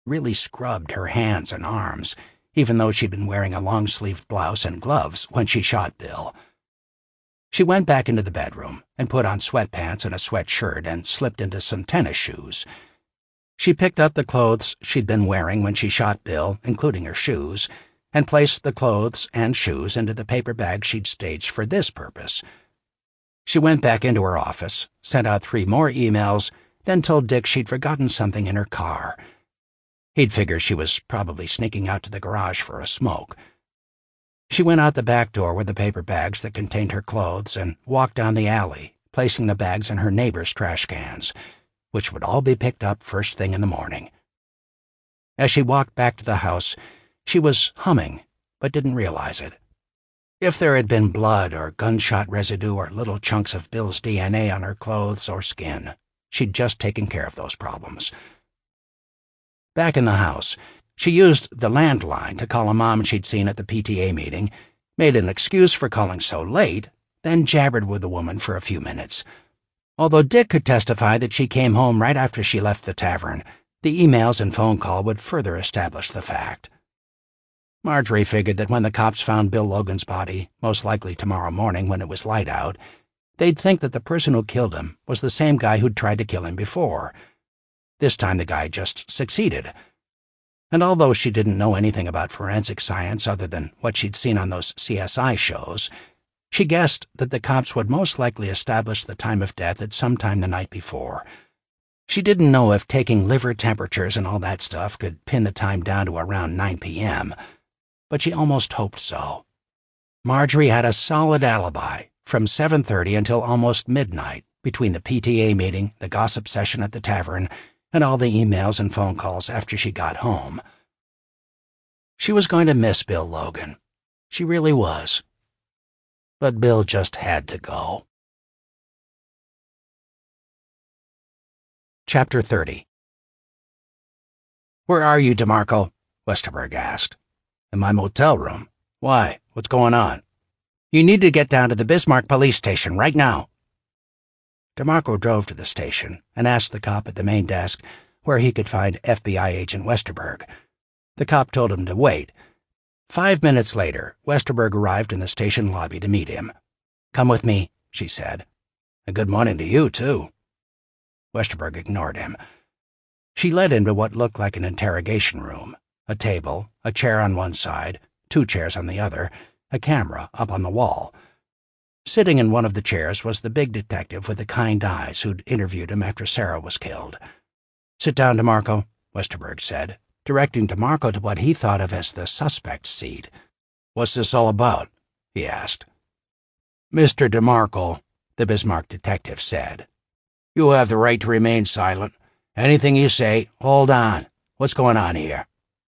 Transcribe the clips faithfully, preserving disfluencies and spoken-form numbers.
really scrubbed her hands and arms, even though she'd been wearing a long-sleeved blouse and gloves when she shot Bill. She went back into the bedroom and put on sweatpants and a sweatshirt and slipped into some tennis shoes. She picked up the clothes she'd been wearing when she shot Bill, including her shoes, and placed the clothes and shoes into the paper bag she'd staged for this purpose. She went back into her office, sent out three more emails, then told Dick she'd forgotten something in her car. He'd figure she was probably sneaking out to the garage for a smoke. She went out the back door with the paper bags that contained her clothes and walked down the alley, placing the bags in her neighbor's trash cans, which would all be picked up first thing in the morning. As she walked back to the house, she was humming, but didn't realize it. If there had been blood or gunshot residue or little chunks of Bill's D N A on her clothes or skin, she'd just taken care of those problems. Back in the house, she used the landline to call a mom she'd seen at the P T A meeting, made an excuse for calling so late, then jabbered with the woman for a few minutes. Although Dick could testify that she came home right after she left the tavern, the emails and phone call would further establish the fact. Marjorie figured that when the cops found Bill Logan's body, most likely tomorrow morning when it was light out, they'd think that the person who killed him was the same guy who'd tried to kill him before. This time the guy just succeeded. And although she didn't know anything about forensic science other than what she'd seen on those C S I shows, she guessed that the cops would most likely establish the time of death at some time the night before. She didn't know if taking liver temperatures and all that stuff could pin the time down to around nine p.m., but she almost hoped so. Marjorie had a solid alibi from seven thirty until almost midnight between the P T A meeting, the gossip session at the tavern, and all the emails and phone calls after she got home. She was going to miss Bill Logan. She really was. But Bill just had to go. Chapter thirty. "Where are you, DeMarco?" Westerberg asked. "In my motel room. Why? What's going on?" "You need to get down to the Bismarck police station right now." DeMarco drove to the station and asked the cop at the main desk where he could find F B I agent Westerberg. The cop told him to wait. Five minutes later, Westerberg arrived in the station lobby to meet him. "Come with me," she said. "And good morning to you, too." Westerberg ignored him. She led him to what looked like an interrogation room. A table, a chair on one side, two chairs on the other, a camera up on the wall. Sitting in one of the chairs was the big detective with the kind eyes who'd interviewed him after Sarah was killed. "Sit down, DeMarco," Westerberg said, directing DeMarco to what he thought of as the suspect's seat. "What's this all about?" he asked. "Mister DeMarco," the Bismarck detective said, "you have the right to remain silent. Anything you say, hold on. What's going on here?"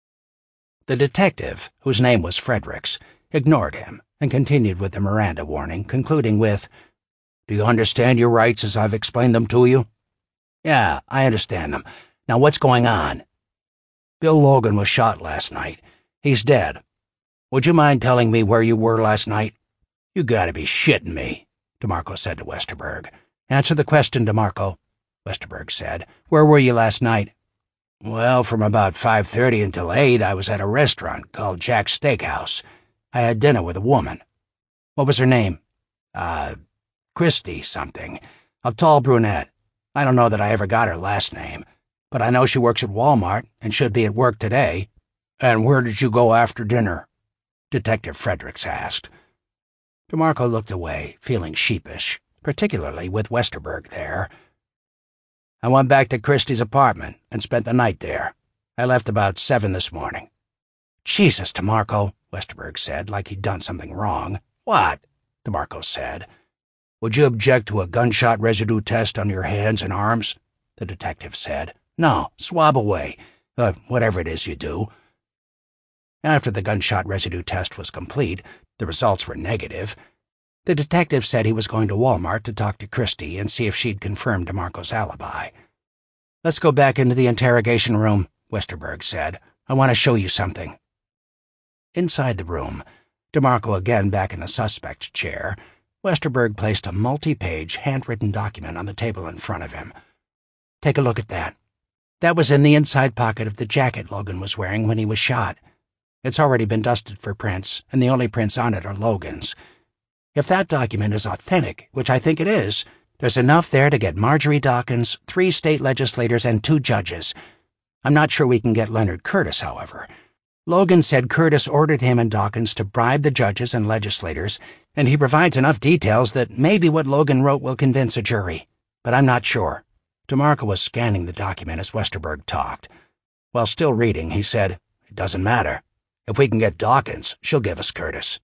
The detective, whose name was Fredericks, ignored him and continued with the Miranda warning, concluding with, "Do you understand your rights as I've explained them to you?" "Yeah, I understand them. Now what's going on?" "Bill Logan was shot last night. He's dead. Would you mind telling me where you were last night?" "You gotta be shitting me," DeMarco said to Westerberg. "Answer the question, DeMarco," Westerberg said. "Where were you last night?" "Well, from about five thirty until eight, I was at a restaurant called Jack's Steakhouse. I had dinner with a woman." "What was her name?" Uh, Christy something. A tall brunette. I don't know that I ever got her last name, but I know she works at Walmart and should be at work today." "And where did you go after dinner?" Detective Fredericks asked. DeMarco looked away, feeling sheepish, particularly with Westerberg there. "I went back to Christie's apartment and spent the night there. I left about seven this morning." "Jesus, DeMarco," Westerberg said, like he'd done something wrong. "What?" DeMarco said. "Would you object to a gunshot residue test on your hands and arms?" the detective said. "No, swab away. Uh, whatever it is you do." After the gunshot residue test was complete, the results were negative. The detective said he was going to Walmart to talk to Christie and see if she'd confirmed DeMarco's alibi. "Let's go back into the interrogation room," Westerberg said. "I want to show you something." Inside the room, DeMarco again back in the suspect's chair, Westerberg placed a multi-page, handwritten document on the table in front of him. "Take a look at that." That was in the inside pocket of the jacket Logan was wearing when he was shot. It's already been dusted for prints, and the only prints on it are Logan's. If that document is authentic, which I think it is, there's enough there to get Marjorie Dawkins, three state legislators, and two judges. I'm not sure we can get Leonard Curtis, however. Logan said Curtis ordered him and Dawkins to bribe the judges and legislators, and he provides enough details that maybe what Logan wrote will convince a jury. But I'm not sure. DeMarco was scanning the document as Westerberg talked. While still reading, he said, "It doesn't matter. If we can get Dawkins, she'll give us Curtis."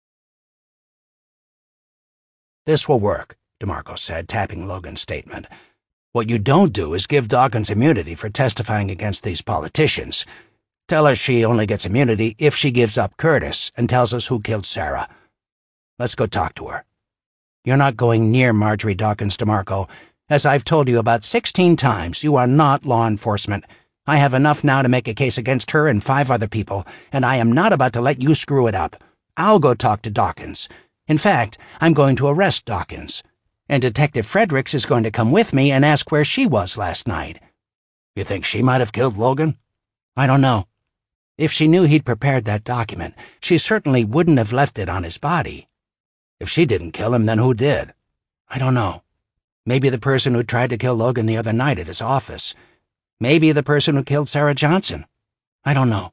"This will work," DeMarco said, tapping Logan's statement. "What you don't do is give Dawkins immunity for testifying against these politicians. Tell her she only gets immunity if she gives up Curtis and tells us who killed Sarah. Let's go talk to her. You're not going near Marjorie Dawkins, DeMarco. As I've told you about sixteen times, you are not law enforcement. I have enough now to make a case against her and five other people, and I am not about to let you screw it up. I'll go talk to Dawkins. In fact, I'm going to arrest Dawkins. And Detective Fredericks is going to come with me and ask where she was last night." "You think she might have killed Logan?" "I don't know. If she knew he'd prepared that document, she certainly wouldn't have left it on his body. If she didn't kill him, then who did?" "I don't know. Maybe the person who tried to kill Logan the other night at his office. Maybe the person who killed Sarah Johnson. I don't know."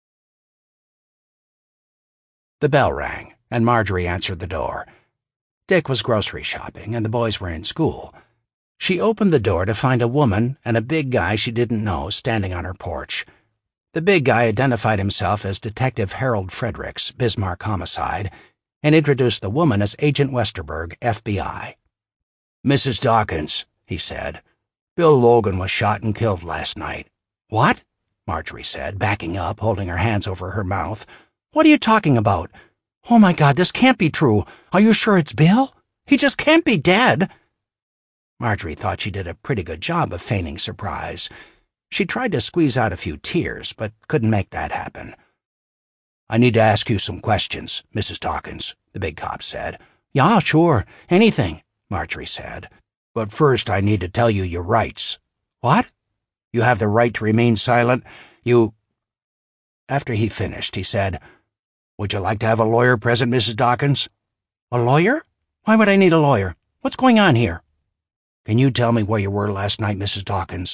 The bell rang, and Marjorie answered the door. Dick was grocery shopping, and the boys were in school. She opened the door to find a woman and a big guy she didn't know standing on her porch. The big guy identified himself as Detective Harold Fredericks, Bismarck Homicide, and introduced the woman as Agent Westerberg, F B I. "Missus Dawkins," he said, "Bill Logan was shot and killed last night." "What?" Marjorie said, backing up, holding her hands over her mouth. "What are you talking about? Oh, my God, this can't be true. Are you sure it's Bill? He just can't be dead." Marjorie thought she did a pretty good job of feigning surprise. She tried to squeeze out a few tears, but couldn't make that happen. "I need to ask you some questions, Missus Dawkins," the big cop said. "Yeah, sure. Anything," Marjorie said. "But first I need to tell you your rights." "What?" "You have the right to remain silent. You—" After he finished, he said, "Would you like to have a lawyer present, Missus Dawkins?" "A lawyer? Why would I need a lawyer? What's going on here?" "Can you tell me where you were last night, Missus Dawkins?"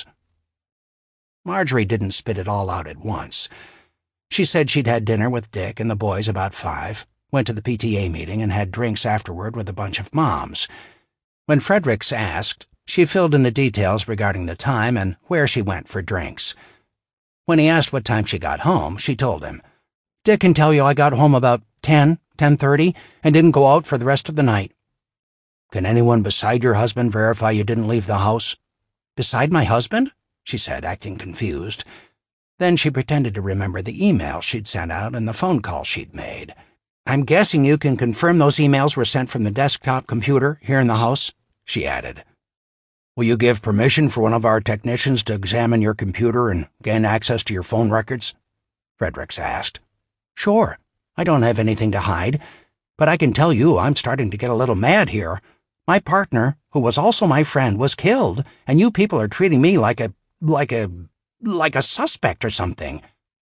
Marjorie didn't spit it all out at once. She said she'd had dinner with Dick and the boys about five, went to the P T A meeting, and had drinks afterward with a bunch of moms. When Fredericks asked, she filled in the details regarding the time and where she went for drinks. When he asked what time she got home, she told him, "Dick can tell you I got home about ten, ten thirty, and didn't go out for the rest of the night." "Can anyone beside your husband verify you didn't leave the house?" "Beside my husband?" she said, acting confused. Then she pretended to remember the email she'd sent out and the phone call she'd made. "I'm guessing you can confirm those emails were sent from the desktop computer here in the house," she added. "Will you give permission for one of our technicians to examine your computer and gain access to your phone records?" Fredericks asked. "Sure. I don't have anything to hide. But I can tell you I'm starting to get a little mad here. My partner, who was also my friend, was killed, and you people are treating me like a, like a, like a suspect or something."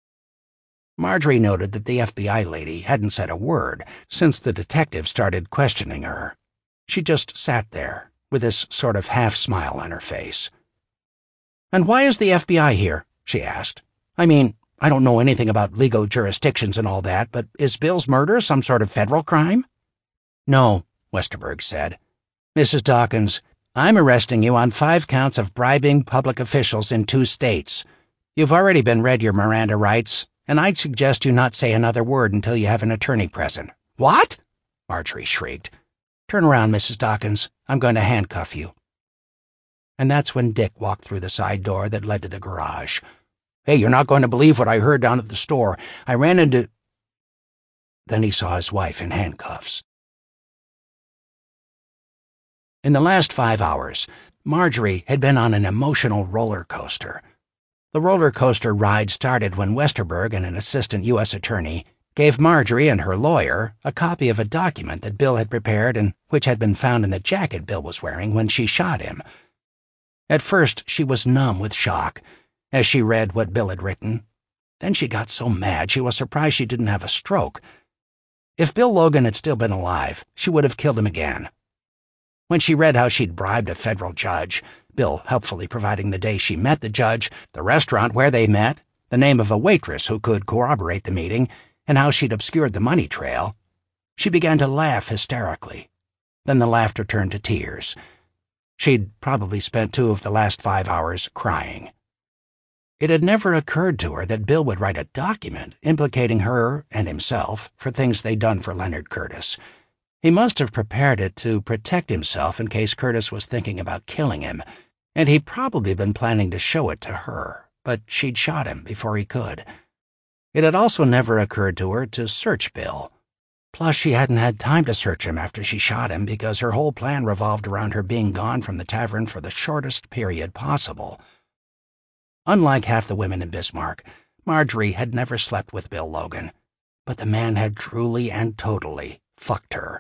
Marjorie noted that the F B I lady hadn't said a word since the detective started questioning her. She just sat there, with this sort of half-smile on her face. "And why is the F B I here?" she asked. "I mean, I don't know anything about legal jurisdictions and all that, but is Bill's murder some sort of federal crime?" "No," Westerberg said. "Missus Dawkins, I'm arresting you on five counts of bribing public officials in two states. You've already been read your Miranda rights, and I'd suggest you not say another word until you have an attorney present." "What?" Marjorie shrieked. "Turn around, Missus Dawkins. I'm going to handcuff you." And that's when Dick walked through the side door that led to the garage. "Hey, you're not going to believe what I heard down at the store. I ran into—" Then he saw his wife in handcuffs. In the last five hours, Marjorie had been on an emotional roller coaster. The roller coaster ride started when Westerberg and an assistant U S attorney gave Marjorie and her lawyer a copy of a document that Bill had prepared and which had been found in the jacket Bill was wearing when she shot him. At first, she was numb with shock. as she read what Bill had written. Then she got so mad she was surprised she didn't have a stroke. If Bill Logan had still been alive, she would have killed him again. When she read how she'd bribed a federal judge, Bill helpfully providing the day she met the judge, the restaurant where they met, the name of a waitress who could corroborate the meeting, and how she'd obscured the money trail, she began to laugh hysterically. Then the laughter turned to tears. She'd probably spent two of the last five hours crying. It had never occurred to her that Bill would write a document implicating her and himself for things they'd done for Leonard Curtis. He must have prepared it to protect himself in case Curtis was thinking about killing him, and he'd probably been planning to show it to her, but she'd shot him before he could. It had also never occurred to her to search Bill. Plus, she hadn't had time to search him after she shot him because her whole plan revolved around her being gone from the tavern for the shortest period possible. Unlike half the women in Bismarck, Marjorie had never slept with Bill Logan, but the man had truly and totally fucked her.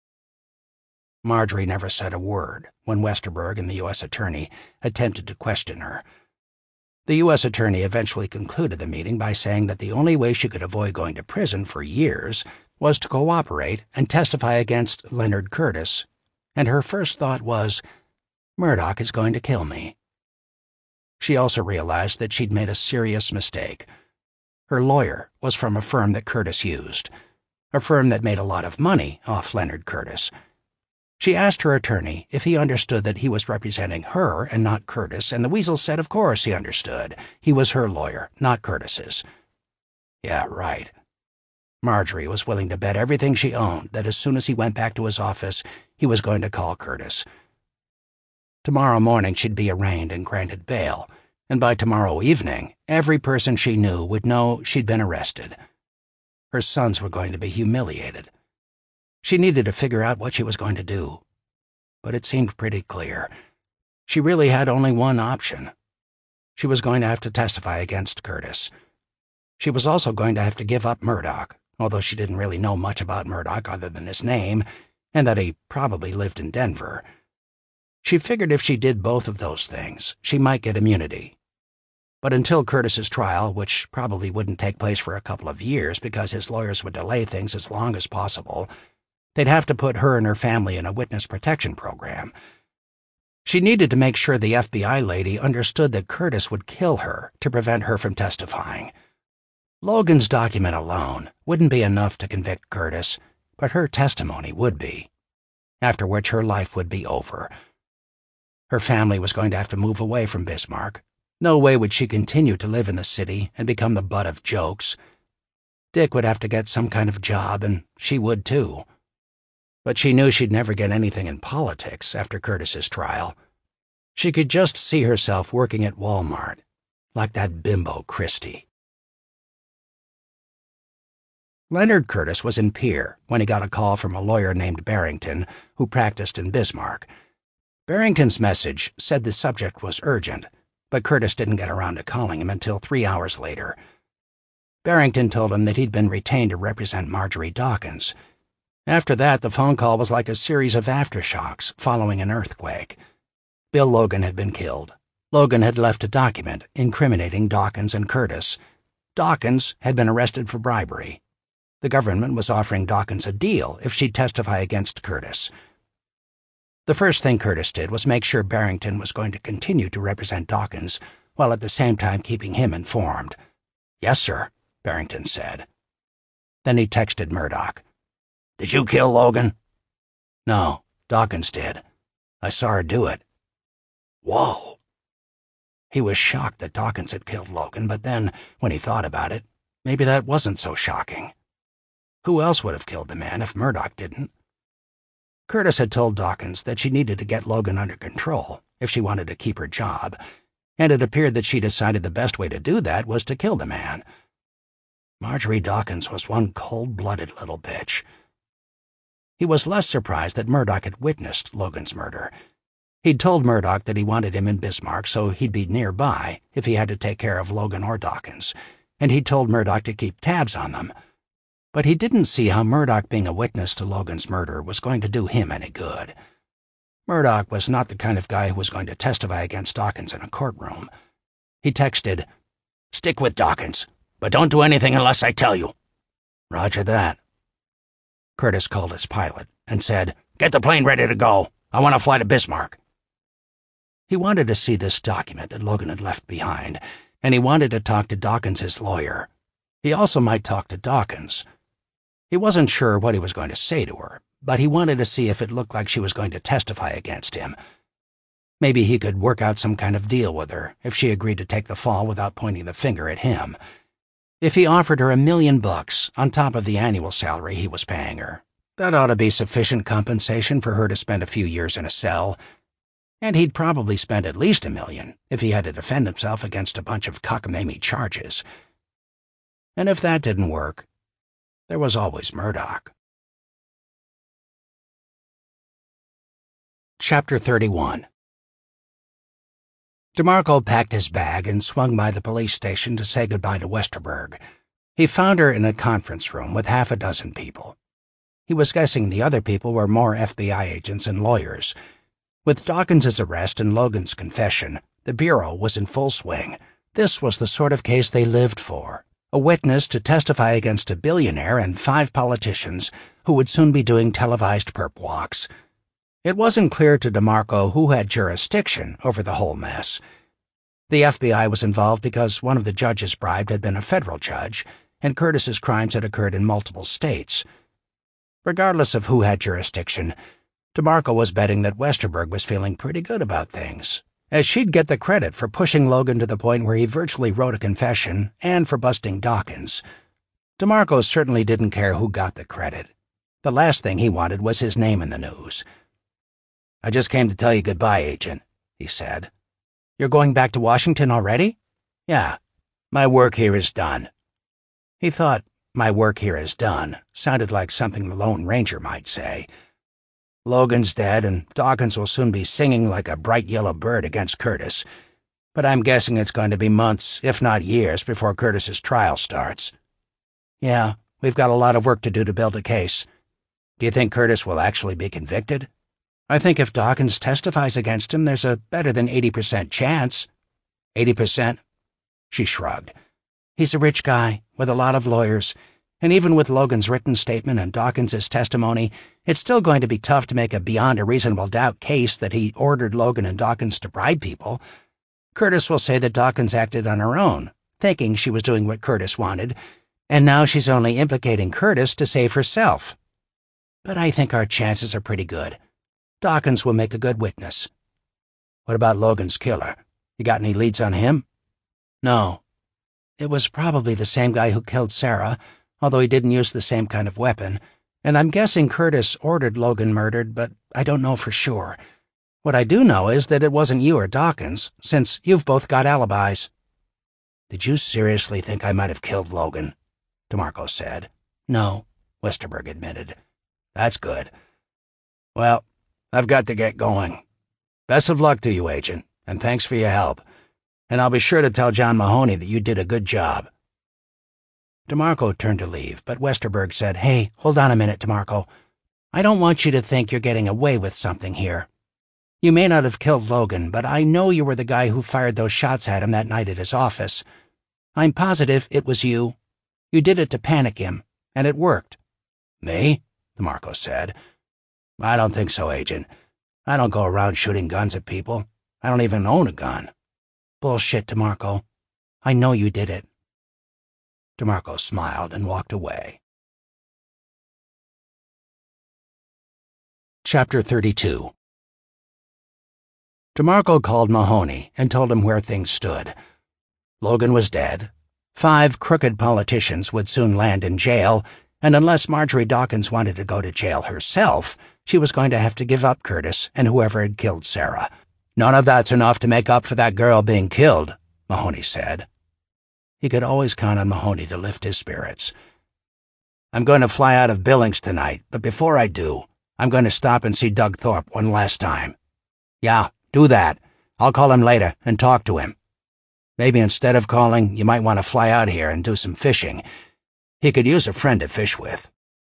Marjorie never said a word when Westerberg and the U S attorney attempted to question her. The U S attorney eventually concluded the meeting by saying that the only way she could avoid going to prison for years was to cooperate and testify against Leonard Curtis, and her first thought was, Murdoch is going to kill me. She also realized that she'd made a serious mistake. Her lawyer was from a firm that Curtis used, a firm that made a lot of money off Leonard Curtis. She asked her attorney if he understood that he was representing her and not Curtis, and the weasel said of course he understood. He was her lawyer, not Curtis's. Yeah, right. Marjorie was willing to bet everything she owned that as soon as he went back to his office, he was going to call Curtis. Tomorrow morning she'd be arraigned and granted bail, and by tomorrow evening, every person she knew would know she'd been arrested. Her sons were going to be humiliated. She needed to figure out what she was going to do, but it seemed pretty clear. She really had only one option. She was going to have to testify against Curtis. She was also going to have to give up Murdoch, although she didn't really know much about Murdoch other than his name, and that he probably lived in Denver. She figured if she did both of those things, she might get immunity. But until Curtis's trial, which probably wouldn't take place for a couple of years because his lawyers would delay things as long as possible, they'd have to put her and her family in a witness protection program. She needed to make sure the F B I lady understood that Curtis would kill her to prevent her from testifying. Logan's document alone wouldn't be enough to convict Curtis, but her testimony would be, after which her life would be over. Her family was going to have to move away from Bismarck. No way would she continue to live in the city and become the butt of jokes. Dick would have to get some kind of job, and she would too. But she knew she'd never get anything in politics after Curtis's trial. She could just see herself working at Walmart, like that bimbo Christie. Leonard Curtis was in Pierre when he got a call from a lawyer named Barrington who practiced in Bismarck. Barrington's message said the subject was urgent, but Curtis didn't get around to calling him until three hours later. Barrington told him that he'd been retained to represent Marjorie Dawkins. After that, the phone call was like a series of aftershocks following an earthquake. Bill Logan had been killed. Logan had left a document incriminating Dawkins and Curtis. Dawkins had been arrested for bribery. The government was offering Dawkins a deal if she'd testify against Curtis. The first thing Curtis did was make sure Barrington was going to continue to represent Dawkins, while at the same time keeping him informed. Yes, sir, Barrington said. Then he texted Murdoch. Did you kill Logan? No, Dawkins did. I saw her do it. Whoa. He was shocked that Dawkins had killed Logan, but then, when he thought about it, maybe that wasn't so shocking. Who else would have killed the man if Murdoch didn't? Curtis had told Dawkins that she needed to get Logan under control if she wanted to keep her job, and it appeared that she decided the best way to do that was to kill the man. Marjorie Dawkins was one cold-blooded little bitch. He was less surprised that Murdoch had witnessed Logan's murder. He'd told Murdoch that he wanted him in Bismarck so he'd be nearby if he had to take care of Logan or Dawkins, and he'd told Murdoch to keep tabs on them. But he didn't see how Murdoch being a witness to Logan's murder was going to do him any good. Murdoch was not the kind of guy who was going to testify against Dawkins in a courtroom. He texted, "Stick with Dawkins, but don't do anything unless I tell you." "Roger that." Curtis called his pilot and said, "Get the plane ready to go. I want to fly to Bismarck." He wanted to see this document that Logan had left behind, and he wanted to talk to Dawkins' lawyer. He also might talk to Dawkins. He wasn't sure what he was going to say to her, but he wanted to see if it looked like she was going to testify against him. Maybe he could work out some kind of deal with her if she agreed to take the fall without pointing the finger at him. If he offered her a million bucks on top of the annual salary he was paying her, that ought to be sufficient compensation for her to spend a few years in a cell. And he'd probably spend at least a million if he had to defend himself against a bunch of cockamamie charges. And if that didn't work, there was always Murdoch. Chapter thirty-one. DeMarco packed his bag and swung by the police station to say goodbye to Westerberg. He found her in a conference room with half a dozen people. He was guessing the other people were more F B I agents and lawyers. With Dawkins' arrest and Logan's confession, the Bureau was in full swing. This was the sort of case they lived for. A witness to testify against a billionaire and five politicians who would soon be doing televised perp walks. It wasn't clear to DeMarco who had jurisdiction over the whole mess. The F B I was involved because one of the judges bribed had been a federal judge, and Curtis's crimes had occurred in multiple states. Regardless of who had jurisdiction, DeMarco was betting that Westerberg was feeling pretty good about things, as she'd get the credit for pushing Logan to the point where he virtually wrote a confession and for busting Dawkins. DeMarco certainly didn't care who got the credit. The last thing he wanted was his name in the news. "I just came to tell you goodbye, Agent," he said. "You're going back to Washington already?" "Yeah. My work here is done." He thought, "My work here is done," sounded like something the Lone Ranger might say. Logan's dead, and Dawkins will soon be singing like a bright yellow bird against Curtis. But I'm guessing it's going to be months, if not years, before Curtis's trial starts. "Yeah, we've got a lot of work to do to build a case. Do you think Curtis will actually be convicted?" "I think if Dawkins testifies against him, there's a better than eighty percent chance." Eighty percent? She shrugged. "He's a rich guy, with a lot of lawyers, and even with Logan's written statement and Dawkins' testimony, it's still going to be tough to make a beyond a reasonable doubt case that he ordered Logan and Dawkins to bribe people. Curtis will say that Dawkins acted on her own, thinking she was doing what Curtis wanted, and now she's only implicating Curtis to save herself. But I think our chances are pretty good. Dawkins will make a good witness." "What about Logan's killer? You got any leads on him?" "No. It was probably the same guy who killed Sarah, although he didn't use the same kind of weapon, and I'm guessing Curtis ordered Logan murdered, but I don't know for sure. What I do know is that it wasn't you or Dawkins, since you've both got alibis." "Did you seriously think I might have killed Logan?" DeMarco said. "No," Westerberg admitted. "That's good. Well, I've got to get going. Best of luck to you, Agent, and thanks for your help. And I'll be sure to tell John Mahoney that you did a good job." DeMarco turned to leave, but Westerberg said, "Hey, hold on a minute, DeMarco. I don't want you to think you're getting away with something here. You may not have killed Logan, but I know you were the guy who fired those shots at him that night at his office. I'm positive it was you. You did it to panic him, and it worked." "Me?" DeMarco said. "I don't think so, Agent. I don't go around shooting guns at people. I don't even own a gun." "Bullshit, DeMarco. I know you did it." DeMarco smiled and walked away. Chapter thirty-two. DeMarco called Mahoney and told him where things stood. Logan was dead. Five crooked politicians would soon land in jail, and unless Marjorie Dawkins wanted to go to jail herself, she was going to have to give up Curtis and whoever had killed Sarah. "None of that's enough to make up for that girl being killed," Mahoney said. He could always count on Mahoney to lift his spirits. "I'm going to fly out of Billings tonight, but before I do, I'm going to stop and see Doug Thorpe one last time." "Yeah, do that. I'll call him later and talk to him. Maybe instead of calling, you might want to fly out here and do some fishing. He could use a friend to fish with."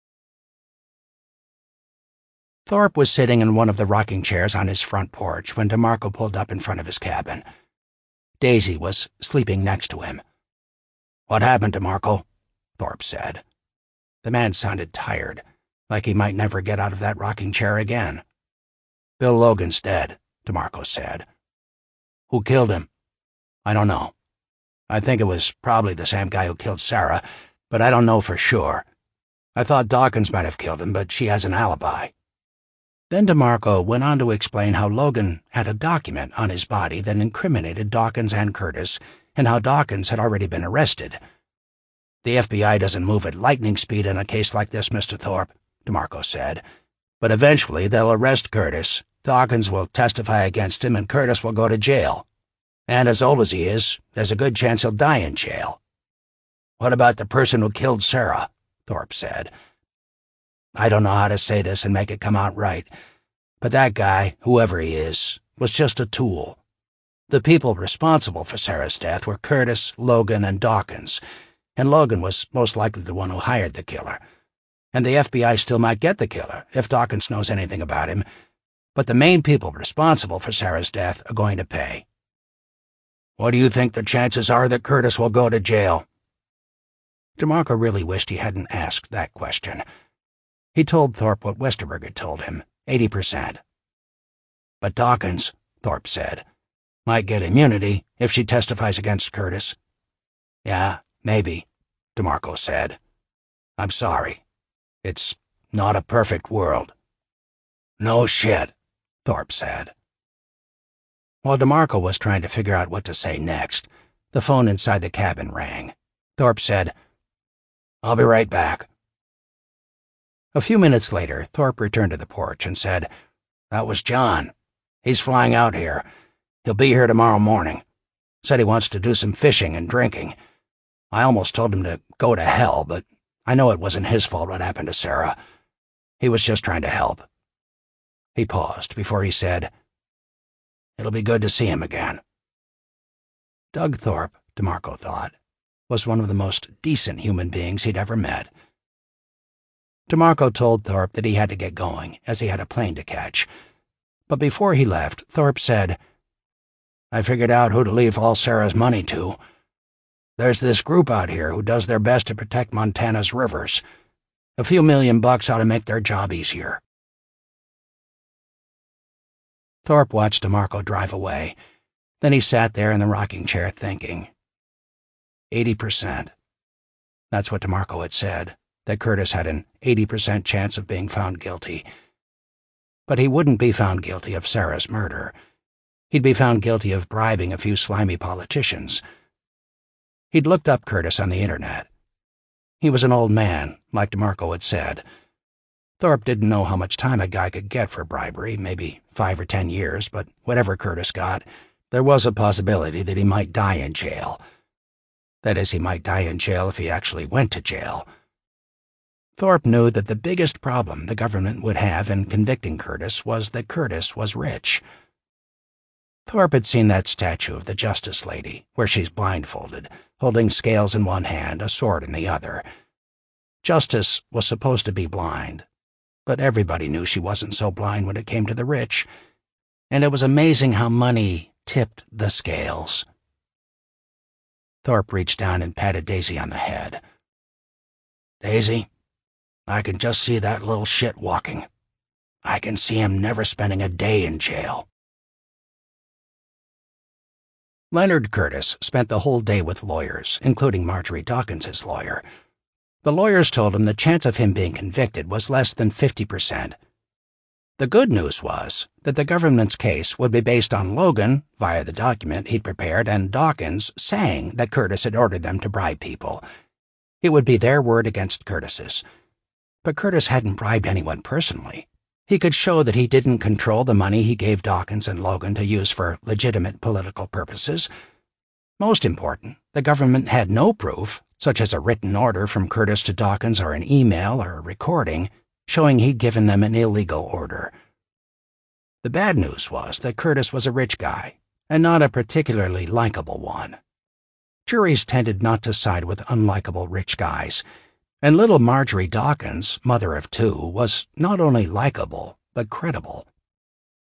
Thorpe was sitting in one of the rocking chairs on his front porch when DeMarco pulled up in front of his cabin. Daisy was sleeping next to him. "What happened, DeMarco?" Thorpe said. The man sounded tired, like he might never get out of that rocking chair again. "Bill Logan's dead," DeMarco said. "Who killed him?" "I don't know. I think it was probably the same guy who killed Sarah, but I don't know for sure. I thought Dawkins might have killed him, but she has an alibi." Then DeMarco went on to explain how Logan had a document on his body that incriminated Dawkins and Curtis, and how Dawkins had already been arrested. "The F B I doesn't move at lightning speed in a case like this, Mister Thorpe," DeMarco said. "But eventually they'll arrest Curtis, Dawkins will testify against him, and Curtis will go to jail. And as old as he is, there's a good chance he'll die in jail." "What about the person who killed Sarah?" Thorpe said. "I don't know how to say this and make it come out right, but that guy, whoever he is, was just a tool. The people responsible for Sarah's death were Curtis, Logan, and Dawkins, and Logan was most likely the one who hired the killer. And the F B I still might get the killer, if Dawkins knows anything about him, but the main people responsible for Sarah's death are going to pay." "What do you think the chances are that Curtis will go to jail?" DeMarco really wished he hadn't asked that question. He told Thorpe what Westerberg had told him, eighty percent. "But Dawkins," Thorpe said, "might get immunity if she testifies against Curtis." "Yeah, maybe," DeMarco said. "I'm sorry. It's not a perfect world." "No shit," Thorpe said. While DeMarco was trying to figure out what to say next, the phone inside the cabin rang. Thorpe said, "I'll be right back." A few minutes later, Thorpe returned to the porch and said, "That was John. He's flying out here. He'll be here tomorrow morning. Said he wants to do some fishing and drinking. I almost told him to go to hell, but I know it wasn't his fault what happened to Sarah. He was just trying to help." He paused before he said, "It'll be good to see him again." Doug Thorpe, DeMarco thought, was one of the most decent human beings he'd ever met. DeMarco told Thorpe that he had to get going, as he had a plane to catch. But before he left, Thorpe said, "I figured out who to leave all Sarah's money to. There's this group out here who does their best to protect Montana's rivers. A few million bucks ought to make their job easier." Thorpe watched DeMarco drive away. Then he sat there in the rocking chair thinking. Eighty percent. That's what DeMarco had said, that Curtis had an eighty percent chance of being found guilty. But he wouldn't be found guilty of Sarah's murder. He'd be found guilty of bribing a few slimy politicians. He'd looked up Curtis on the internet. He was an old man, like DeMarco had said. Thorpe didn't know how much time a guy could get for bribery, maybe five or ten years, but whatever Curtis got, there was a possibility that he might die in jail. That is, he might die in jail if he actually went to jail. Thorpe knew that the biggest problem the government would have in convicting Curtis was that Curtis was rich. Thorpe had seen that statue of the Justice Lady, where she's blindfolded, holding scales in one hand, a sword in the other. Justice was supposed to be blind, but everybody knew she wasn't so blind when it came to the rich, and it was amazing how money tipped the scales. Thorpe reached down and patted Daisy on the head. "Daisy, I can just see that little shit walking. I can see him never spending a day in jail." Leonard Curtis spent the whole day with lawyers, including Marjorie Dawkins' lawyer. The lawyers told him the chance of him being convicted was less than fifty percent. The good news was that the government's case would be based on Logan, via the document he'd prepared, and Dawkins saying that Curtis had ordered them to bribe people. It would be their word against Curtis's. But Curtis hadn't bribed anyone personally. He could show that he didn't control the money he gave Dawkins and Logan to use for legitimate political purposes. Most important, the government had no proof, such as a written order from Curtis to Dawkins or an email or a recording, showing he'd given them an illegal order. The bad news was that Curtis was a rich guy, and not a particularly likable one. Juries tended not to side with unlikable rich guys, and little Marjorie Dawkins, mother of two, was not only likable, but credible.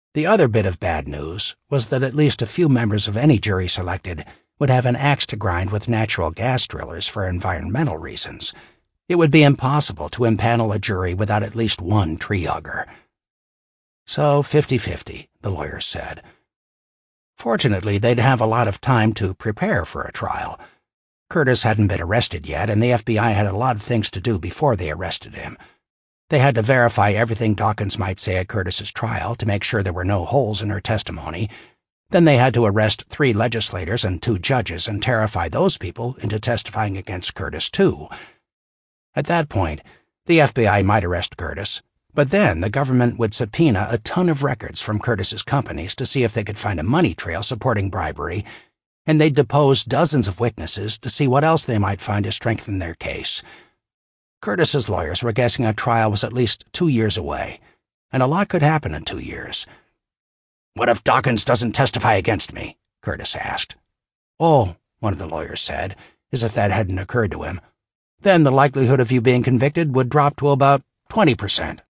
The other bit of bad news was that at least a few members of any jury selected would have an axe to grind with natural gas drillers for environmental reasons. It would be impossible to impanel a jury without at least one tree hugger. So fifty-fifty, the lawyers said. Fortunately, they'd have a lot of time to prepare for a trial. Curtis hadn't been arrested yet, and the F B I had a lot of things to do before they arrested him. They had to verify everything Dawkins might say at Curtis's trial to make sure there were no holes in her testimony. Then they had to arrest three legislators and two judges and terrify those people into testifying against Curtis, too. At that point, the F B I might arrest Curtis, but then the government would subpoena a ton of records from Curtis's companies to see if they could find a money trail supporting bribery, and they'd depose dozens of witnesses to see what else they might find to strengthen their case. Curtis's lawyers were guessing a trial was at least two years away, and a lot could happen in two years. "What if Dawkins doesn't testify against me?" Curtis asked. "Oh," one of the lawyers said, as if that hadn't occurred to him, "then the likelihood of you being convicted would drop to about twenty percent.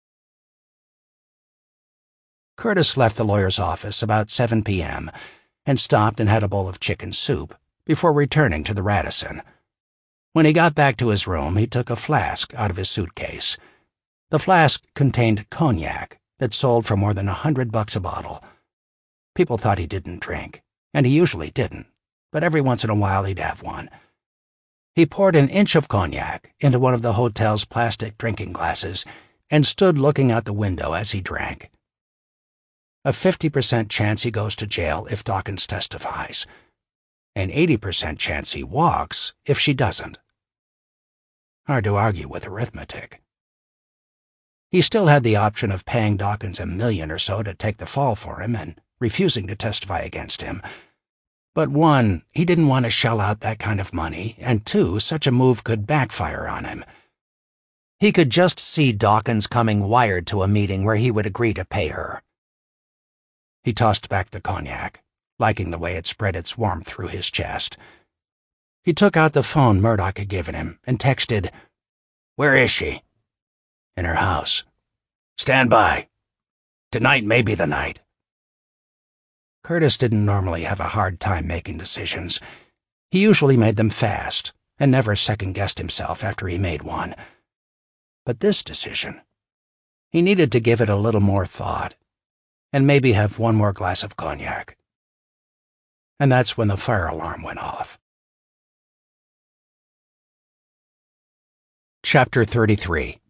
Curtis left the lawyer's office about seven p.m. and stopped and had a bowl of chicken soup before returning to the Radisson. When he got back to his room, he took a flask out of his suitcase. The flask contained cognac that sold for more than a hundred bucks a bottle. People thought he didn't drink, and he usually didn't, but every once in a while he'd have one. He poured an inch of cognac into one of the hotel's plastic drinking glasses and stood looking out the window as he drank. A fifty percent chance he goes to jail if Dawkins testifies. An eighty percent chance he walks if she doesn't. Hard to argue with arithmetic. He still had the option of paying Dawkins a million or so to take the fall for him and refusing to testify against him. But one, he didn't want to shell out that kind of money, and two, such a move could backfire on him. He could just see Dawkins coming wired to a meeting where he would agree to pay her. He tossed back the cognac, liking the way it spread its warmth through his chest. He took out the phone Murdoch had given him and texted, "Where is she?" "In her house." "Stand by. Tonight may be the night." Curtis didn't normally have a hard time making decisions. He usually made them fast and never second-guessed himself after he made one. But this decision, he needed to give it a little more thought and maybe have one more glass of cognac. And that's when the fire alarm went off. Chapter thirty-three.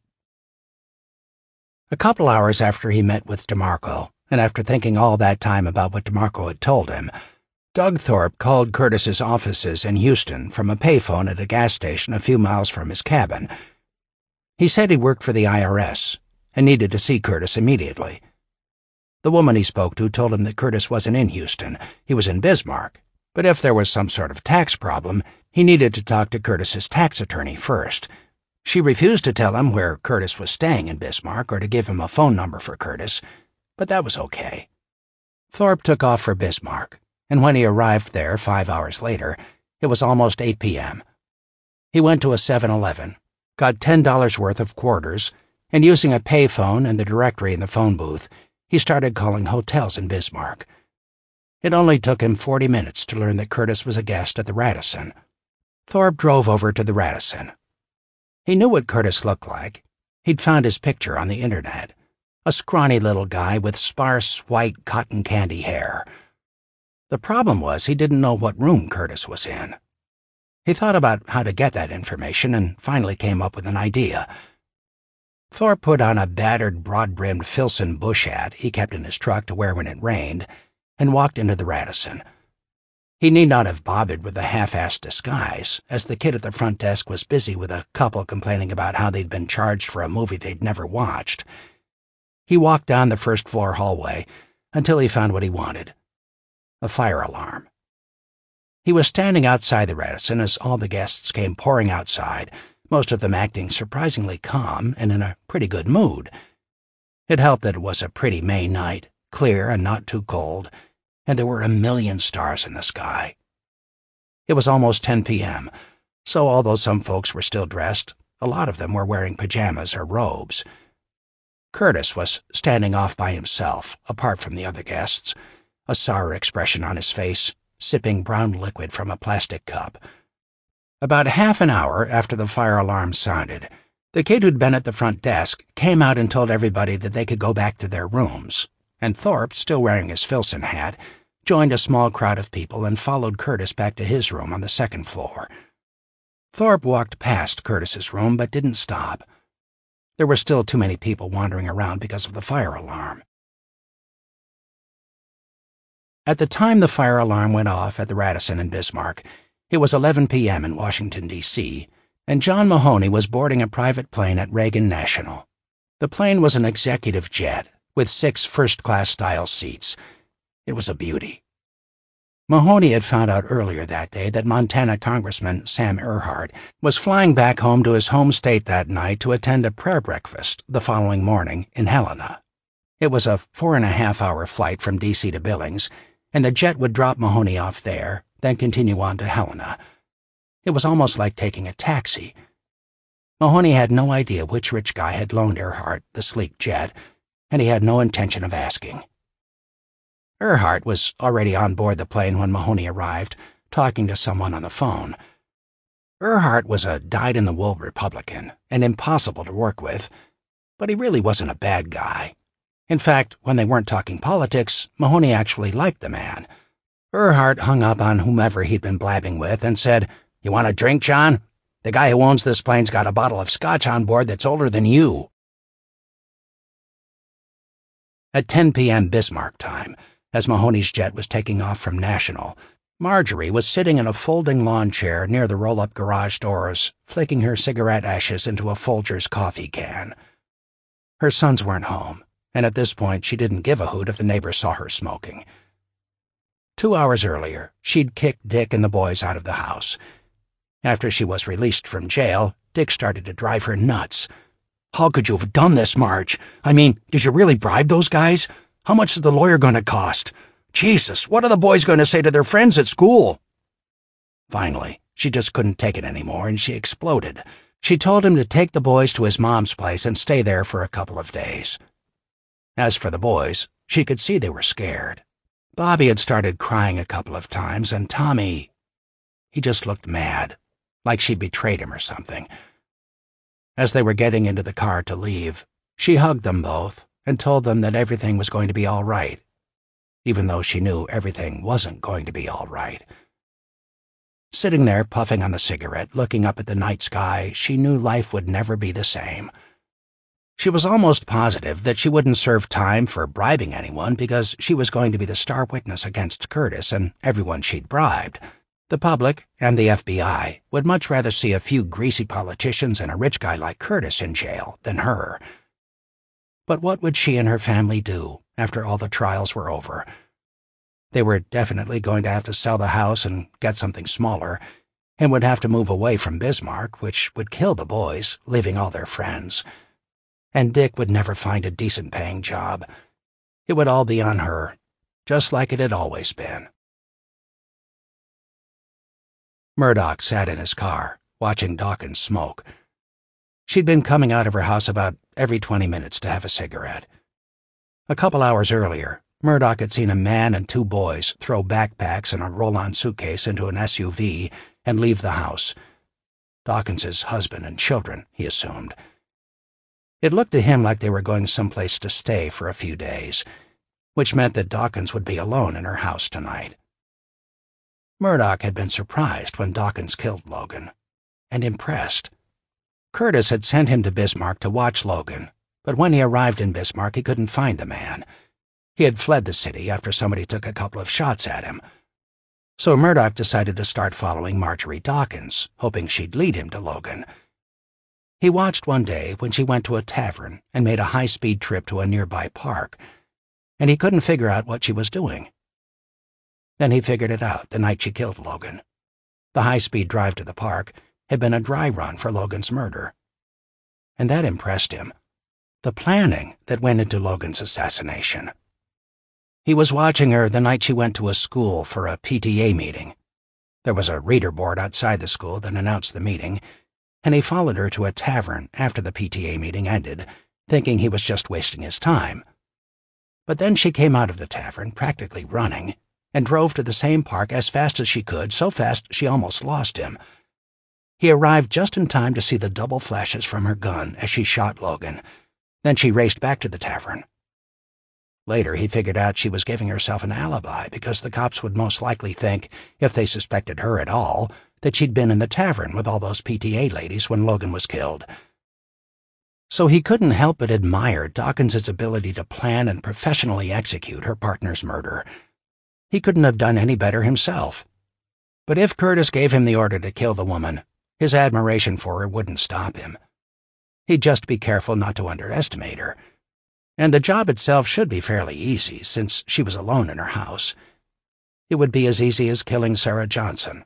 A couple hours after he met with DeMarco, and after thinking all that time about what DeMarco had told him, Doug Thorpe called Curtis's offices in Houston from a payphone at a gas station a few miles from his cabin. He said he worked for the I R S and needed to see Curtis immediately. The woman he spoke to told him that Curtis wasn't in Houston, he was in Bismarck, but if there was some sort of tax problem, he needed to talk to Curtis's tax attorney first. She refused to tell him where Curtis was staying in Bismarck or to give him a phone number for Curtis, but that was okay. Thorpe took off for Bismarck, and when he arrived there five hours later, it was almost eight p.m. He went to a seven eleven, got ten dollars worth of quarters, and using a payphone and the directory in the phone booth, he started calling hotels in Bismarck. It only took him forty minutes to learn that Curtis was a guest at the Radisson. Thorpe drove over to the Radisson. He knew what Curtis looked like. He'd found his picture on the internet. A scrawny little guy with sparse, white cotton candy hair. The problem was he didn't know what room Curtis was in. He thought about how to get that information and finally came up with an idea. Thorpe put on a battered, broad-brimmed Filson bush hat he kept in his truck to wear when it rained and walked into the Radisson. He need not have bothered with the half-assed disguise, as the kid at the front desk was busy with a couple complaining about how they'd been charged for a movie they'd never watched. He walked down the first-floor hallway until he found what he wanted, a fire alarm. He was standing outside the Radisson as all the guests came pouring outside, most of them acting surprisingly calm and in a pretty good mood. It helped that it was a pretty May night, clear and not too cold, and there were a million stars in the sky. It was almost ten p.m., so although some folks were still dressed, a lot of them were wearing pajamas or robes. Curtis was standing off by himself, apart from the other guests, a sour expression on his face, sipping brown liquid from a plastic cup. About half an hour after the fire alarm sounded, the kid who'd been at the front desk came out and told everybody that they could go back to their rooms, and Thorpe, still wearing his Filson hat, joined a small crowd of people and followed Curtis back to his room on the second floor. Thorpe walked past Curtis's room but didn't stop. There were still too many people wandering around because of the fire alarm. At the time the fire alarm went off at the Radisson in Bismarck, it was eleven p.m. in Washington, D C, and John Mahoney was boarding a private plane at Reagan National. The plane was an executive jet with six first-class style seats. It was a beauty. Mahoney had found out earlier that day that Montana Congressman Sam Earhart was flying back home to his home state that night to attend a prayer breakfast the following morning in Helena. It was a four-and-a-half-hour flight from D C to Billings, and the jet would drop Mahoney off there, then continue on to Helena. It was almost like taking a taxi. Mahoney had no idea which rich guy had loaned Earhart the sleek jet, and he had no intention of asking. Earhart was already on board the plane when Mahoney arrived, talking to someone on the phone. Earhart was a dyed-in-the-wool Republican and impossible to work with, but he really wasn't a bad guy. In fact, when they weren't talking politics, Mahoney actually liked the man. Earhart hung up on whomever he'd been blabbing with and said, "You want a drink, John? The guy who owns this plane's got a bottle of scotch on board that's older than you." At ten p.m. Bismarck time, as Mahoney's jet was taking off from National, Marjorie was sitting in a folding lawn chair near the roll-up garage doors, flicking her cigarette ashes into a Folgers coffee can. Her sons weren't home, and at this point she didn't give a hoot if the neighbors saw her smoking. Two hours earlier, she'd kicked Dick and the boys out of the house. After she was released from jail, Dick started to drive her nuts. "How could you have done this, Marge? I mean, did you really bribe those guys? How much is the lawyer going to cost? Jesus, what are the boys going to say to their friends at school?" Finally, she just couldn't take it anymore, and she exploded. She told him to take the boys to his mom's place and stay there for a couple of days. As for the boys, she could see they were scared. Bobby had started crying a couple of times, and Tommy, he just looked mad, like she'd betrayed him or something. As they were getting into the car to leave, she hugged them both and told them that everything was going to be all right, even though she knew everything wasn't going to be all right. Sitting there puffing on the cigarette, looking up at the night sky, she knew life would never be the same. She was almost positive that she wouldn't serve time for bribing anyone because she was going to be the star witness against Curtis and everyone she'd bribed. The public and the F B I would much rather see a few greasy politicians and a rich guy like Curtis in jail than her. But what would she and her family do after all the trials were over? They were definitely going to have to sell the house and get something smaller, and would have to move away from Bismarck, which would kill the boys, leaving all their friends. And Dick would never find a decent-paying job. It would all be on her, just like it had always been. Murdoch sat in his car, watching Dawkins smoke. She'd been coming out of her house about every twenty minutes to have a cigarette. A couple hours earlier, Murdoch had seen a man and two boys throw backpacks and a roll-on suitcase into an S U V and leave the house. Dawkins's husband and children, he assumed. It looked to him like they were going someplace to stay for a few days, which meant that Dawkins would be alone in her house tonight. Murdoch had been surprised when Dawkins killed Logan, and impressed. Curtis had sent him to Bismarck to watch Logan, but when he arrived in Bismarck he couldn't find the man. He had fled the city after somebody took a couple of shots at him. So Murdoch decided to start following Marjorie Dawkins, hoping she'd lead him to Logan. He watched one day when she went to a tavern and made a high-speed trip to a nearby park, and he couldn't figure out what she was doing. Then he figured it out the night she killed Logan. The high-speed drive to the park had been a dry run for Logan's murder. And that impressed him. The planning that went into Logan's assassination. He was watching her the night she went to a school for a P T A meeting. There was a reader board outside the school that announced the meeting, and he followed her to a tavern after the P T A meeting ended, thinking he was just wasting his time. But then she came out of the tavern, practically running, and drove to the same park as fast as she could, so fast she almost lost him. He arrived just in time to see the double flashes from her gun as she shot Logan. Then she raced back to the tavern. Later, he figured out she was giving herself an alibi because the cops would most likely think, if they suspected her at all, that she'd been in the tavern with all those P T A ladies when Logan was killed. So he couldn't help but admire Dawkins' ability to plan and professionally execute her partner's murder. He couldn't have done any better himself. But if Curtis gave him the order to kill the woman, his admiration for her wouldn't stop him. He'd just be careful not to underestimate her. And the job itself should be fairly easy, since she was alone in her house. It would be as easy as killing Sarah Johnson.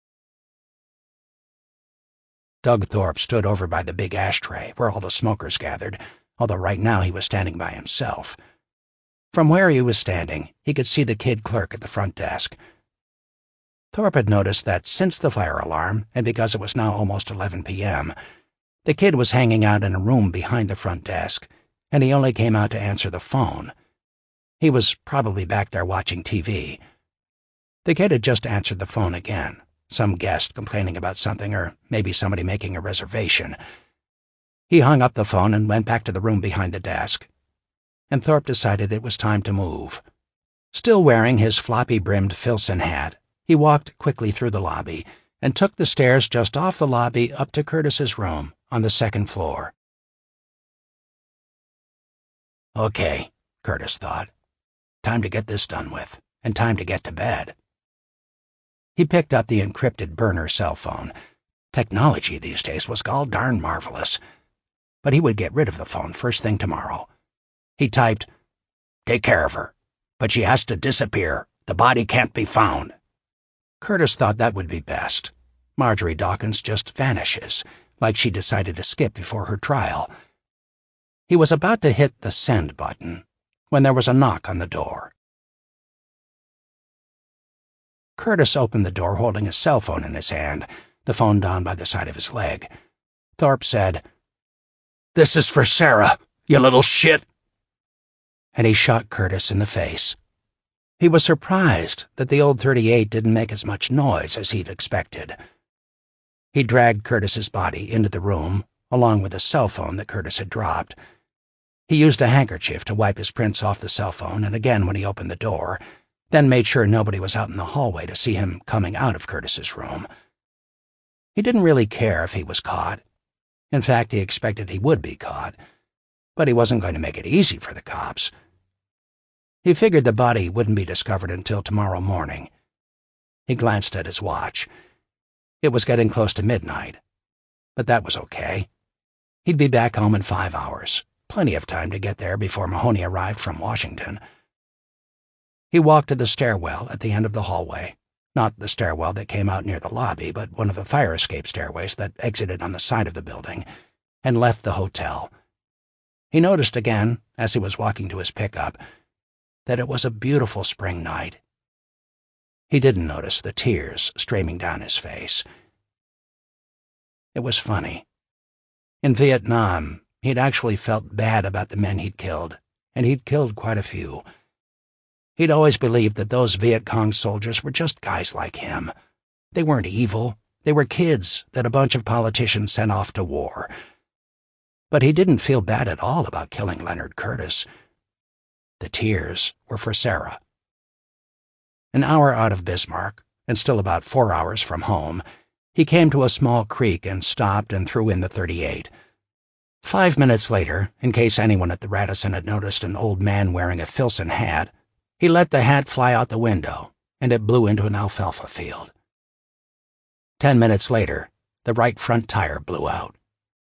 Doug Thorpe stood over by the big ashtray where all the smokers gathered, although right now he was standing by himself. From where he was standing, he could see the kid clerk at the front desk. Thorpe had noticed that since the fire alarm, and because it was now almost eleven p m, the kid was hanging out in a room behind the front desk, and he only came out to answer the phone. He was probably back there watching T V. The kid had just answered the phone again, some guest complaining about something, or maybe somebody making a reservation. He hung up the phone and went back to the room behind the desk, and Thorpe decided it was time to move. Still wearing his floppy-brimmed Filson hat, he walked quickly through the lobby and took the stairs just off the lobby up to Curtis's room on the second floor. Okay, Curtis thought. Time to get this done with, and time to get to bed. He picked up the encrypted burner cell phone. Technology these days was gall darn marvelous. But he would get rid of the phone first thing tomorrow. He typed, "Take care of her, but she has to disappear. The body can't be found." Curtis thought that would be best. Marjorie Dawkins just vanishes, like she decided to skip before her trial. He was about to hit the send button when there was a knock on the door. Curtis opened the door holding a cell phone in his hand, the phone down by the side of his leg. Thorpe said, "This is for Sarah, you little shit." And he shot Curtis in the face. He was surprised that the old thirty-eight didn't make as much noise as he'd expected. He dragged Curtis's body into the room, along with the cell phone that Curtis had dropped. He used a handkerchief to wipe his prints off the cell phone, and again when he opened the door, then made sure nobody was out in the hallway to see him coming out of Curtis's room. He didn't really care if he was caught. In fact, he expected he would be caught, but he wasn't going to make it easy for the cops. He figured the body wouldn't be discovered until tomorrow morning. He glanced at his watch. It was getting close to midnight, but that was okay. He'd be back home in five hours, plenty of time to get there before Mahoney arrived from Washington. He walked to the stairwell at the end of the hallway, not the stairwell that came out near the lobby, but one of the fire escape stairways that exited on the side of the building, and left the hotel. He noticed again, as he was walking to his pickup, that it was a beautiful spring night. He didn't notice the tears streaming down his face. It was funny. In Vietnam, he'd actually felt bad about the men he'd killed, and he'd killed quite a few. He'd always believed that those Viet Cong soldiers were just guys like him. They weren't evil. They were kids that a bunch of politicians sent off to war. But he didn't feel bad at all about killing Leonard Curtis. The tears were for Sarah. An hour out of Bismarck, and still about four hours from home, he came to a small creek and stopped and threw in the thirty-eight. Five minutes later, in case anyone at the Radisson had noticed an old man wearing a Filson hat, he let the hat fly out the window, and it blew into an alfalfa field. Ten minutes later, the right front tire blew out.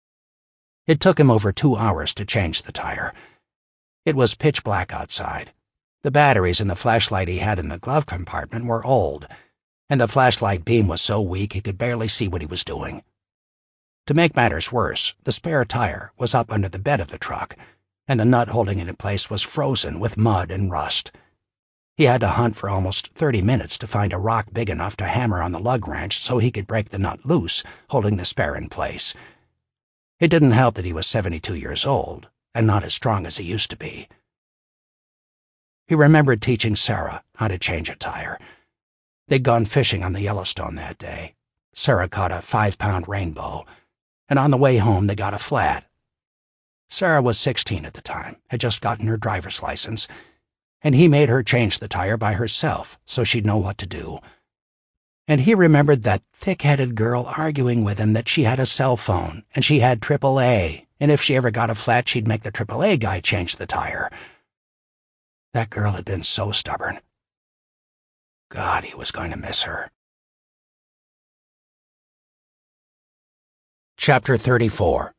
It took him over two hours to change the tire. It was pitch black outside. The batteries in the flashlight he had in the glove compartment were old, and the flashlight beam was so weak he could barely see what he was doing. To make matters worse, the spare tire was up under the bed of the truck, and the nut holding it in place was frozen with mud and rust. He had to hunt for almost thirty minutes to find a rock big enough to hammer on the lug wrench so he could break the nut loose, holding the spare in place. It didn't help that he was seventy-two years old, and not as strong as he used to be. He remembered teaching Sarah how to change a tire. They'd gone fishing on the Yellowstone that day. Sarah caught a five-pound rainbow, and on the way home they got a flat. Sarah was sixteen at the time, had just gotten her driver's license, and he made her change the tire by herself so she'd know what to do. And he remembered that thick-headed girl arguing with him that she had a cell phone and she had triple A, and if she ever got a flat she'd make the triple A guy change the tire. That girl had been so stubborn. God, he was going to miss her. Chapter thirty-four.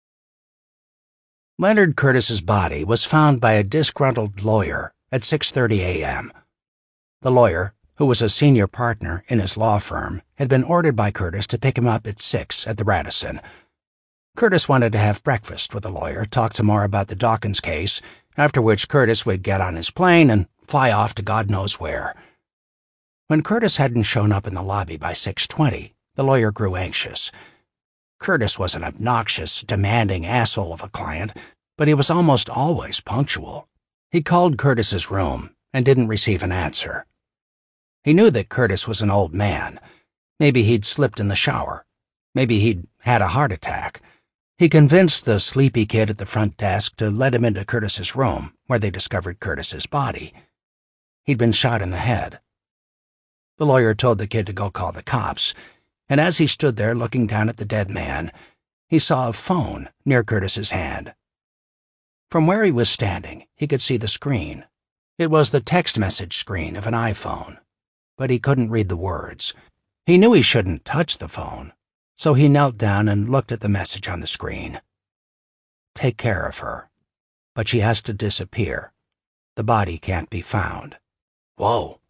Leonard Curtis's body was found by a disgruntled lawyer at six thirty a.m. The lawyer, who was a senior partner in his law firm, had been ordered by Curtis to pick him up at six at the Radisson. Curtis wanted to have breakfast with the lawyer, talk some more about the Dawkins case, after which Curtis would get on his plane and fly off to God knows where. When Curtis hadn't shown up in the lobby by six twenty, the lawyer grew anxious. Curtis was an obnoxious, demanding asshole of a client, but he was almost always punctual. He called Curtis's room and didn't receive an answer. He knew that Curtis was an old man. Maybe he'd slipped in the shower. Maybe he'd had a heart attack. He convinced the sleepy kid at the front desk to let him into Curtis's room, where they discovered Curtis's body. He'd been shot in the head. The lawyer told the kid to go call the cops, and as he stood there looking down at the dead man, he saw a phone near Curtis's hand. From where he was standing, he could see the screen. It was the text message screen of an iPhone, but he couldn't read the words. He knew he shouldn't touch the phone, so he knelt down and looked at the message on the screen. Take care of her, but she has to disappear. The body can't be found. Whoa.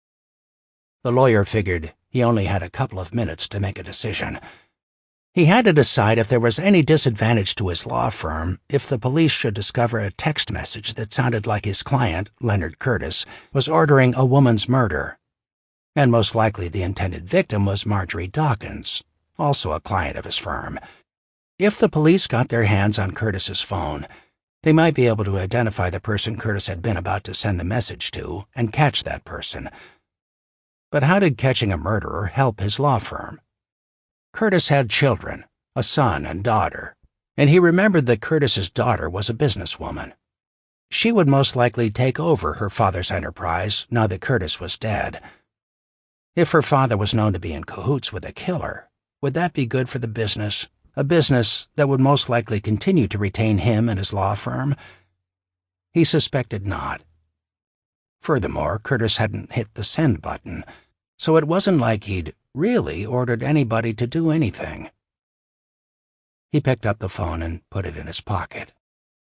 The lawyer figured he only had a couple of minutes to make a decision. He had to decide if there was any disadvantage to his law firm if the police should discover a text message that sounded like his client, Leonard Curtis, was ordering a woman's murder. And most likely the intended victim was Marjorie Dawkins, also a client of his firm. If the police got their hands on Curtis's phone, they might be able to identify the person Curtis had been about to send the message to and catch that person. But how did catching a murderer help his law firm? Curtis had children, a son and daughter, and he remembered that Curtis's daughter was a businesswoman. She would most likely take over her father's enterprise now that Curtis was dead. If her father was known to be in cahoots with a killer, would that be good for the business, a business that would most likely continue to retain him and his law firm? He suspected not. Furthermore, Curtis hadn't hit the send button, so it wasn't like he'd really ordered anybody to do anything. He picked up the phone and put it in his pocket.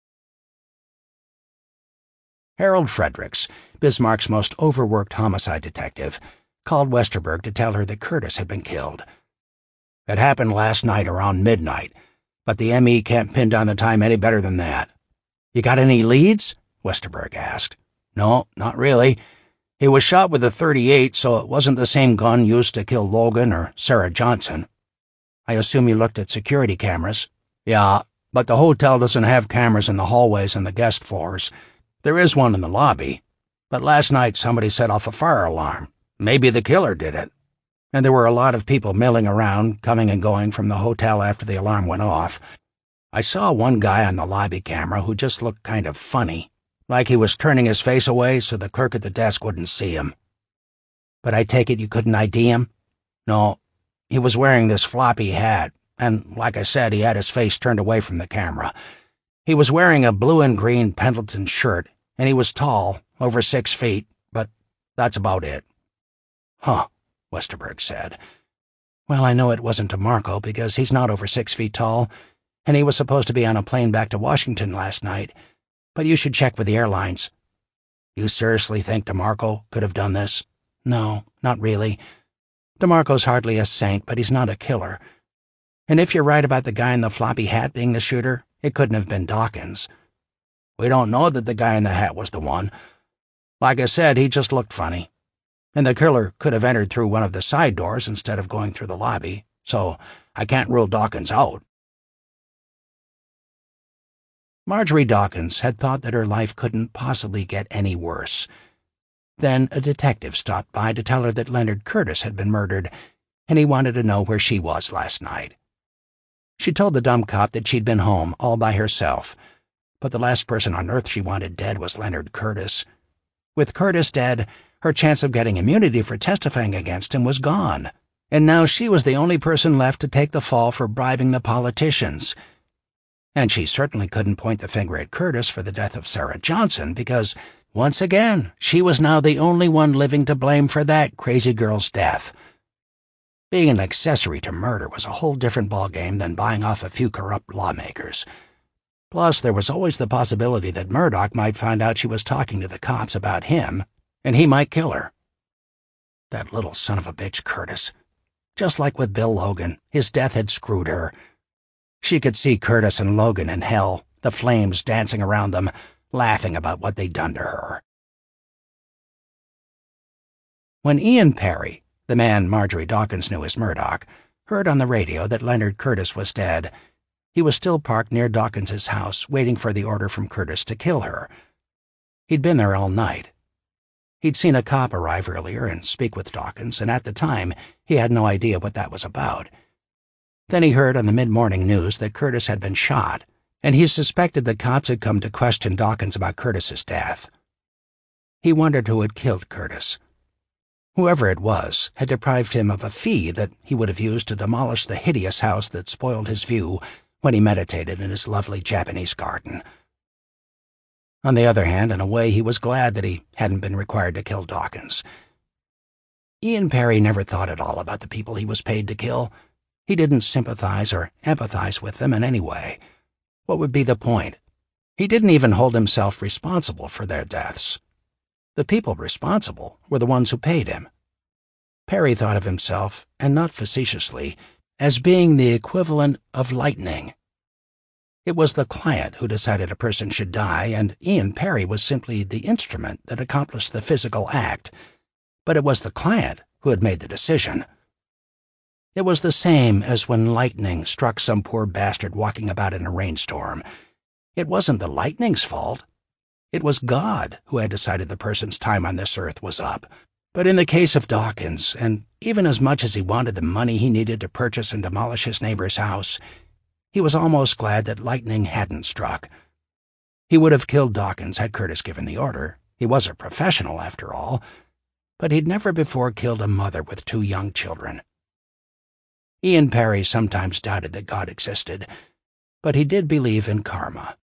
Harold Fredericks, Bismarck's most overworked homicide detective, called Westerberg to tell her that Curtis had been killed. It happened last night around midnight, but the M E can't pin down the time any better than that. You got any leads? Westerberg asked. No, not really. He was shot with a thirty-eight, so it wasn't the same gun used to kill Logan or Sarah Johnson. I assume you looked at security cameras. Yeah, but the hotel doesn't have cameras in the hallways and the guest floors. There is one in the lobby, but last night somebody set off a fire alarm. Maybe the killer did it. And there were a lot of people milling around, coming and going from the hotel after the alarm went off. I saw one guy on the lobby camera who just looked kind of funny, like he was turning his face away so the clerk at the desk wouldn't see him. But I take it you couldn't I D him? No, he was wearing this floppy hat, and like I said, he had his face turned away from the camera. He was wearing a blue and green Pendleton shirt, and he was tall, over six feet, but that's about it. Huh, Westerberg said. Well, I know it wasn't DeMarco because he's not over six feet tall, and he was supposed to be on a plane back to Washington last night. But you should check with the airlines. You seriously think DeMarco could have done this? No, not really. DeMarco's hardly a saint, but he's not a killer. And if you're right about the guy in the floppy hat being the shooter, it couldn't have been Dawkins. We don't know that the guy in the hat was the one. Like I said, he just looked funny. And the killer could have entered through one of the side doors instead of going through the lobby, so I can't rule Dawkins out. Marjorie Dawkins had thought that her life couldn't possibly get any worse. Then a detective stopped by to tell her that Leonard Curtis had been murdered, and he wanted to know where she was last night. She told the dumb cop that she'd been home all by herself, but the last person on earth she wanted dead was Leonard Curtis. With Curtis dead, her chance of getting immunity for testifying against him was gone, and now she was the only person left to take the fall for bribing the politicians. And she certainly couldn't point the finger at Curtis for the death of Sarah Johnson because, once again, she was now the only one living to blame for that crazy girl's death. Being an accessory to murder was a whole different ballgame than buying off a few corrupt lawmakers. Plus, there was always the possibility that Murdoch might find out she was talking to the cops about him, and he might kill her. That little son of a bitch, Curtis. Just like with Bill Logan, his death had screwed her. She could see Curtis and Logan in hell, the flames dancing around them, laughing about what they'd done to her. When Ian Perry, the man Marjorie Dawkins knew as Murdoch, heard on the radio that Leonard Curtis was dead, he was still parked near Dawkins's house, waiting for the order from Curtis to kill her. He'd been there all night. He'd seen a cop arrive earlier and speak with Dawkins, and at the time, he had no idea what that was about. Then he heard on the mid-morning news that Curtis had been shot, and he suspected the cops had come to question Dawkins about Curtis's death. He wondered who had killed Curtis. Whoever it was had deprived him of a fee that he would have used to demolish the hideous house that spoiled his view when he meditated in his lovely Japanese garden. On the other hand, in a way, he was glad that he hadn't been required to kill Dawkins. Ian Perry never thought at all about the people he was paid to kill. He didn't sympathize or empathize with them in any way. What would be the point? He didn't even hold himself responsible for their deaths. The people responsible were the ones who paid him. Perry thought of himself, and not facetiously, as being the equivalent of lightning. It was the client who decided a person should die, and Ian Perry was simply the instrument that accomplished the physical act, but it was the client who had made the decision. It was the same as when lightning struck some poor bastard walking about in a rainstorm. It wasn't the lightning's fault. It was God who had decided the person's time on this earth was up. But in the case of Dawkins, and even as much as he wanted the money he needed to purchase and demolish his neighbor's house, he was almost glad that lightning hadn't struck. He would have killed Dawkins had Curtis given the order. He was a professional, after all. But he'd never before killed a mother with two young children. Ian Perry sometimes doubted that God existed, but he did believe in karma.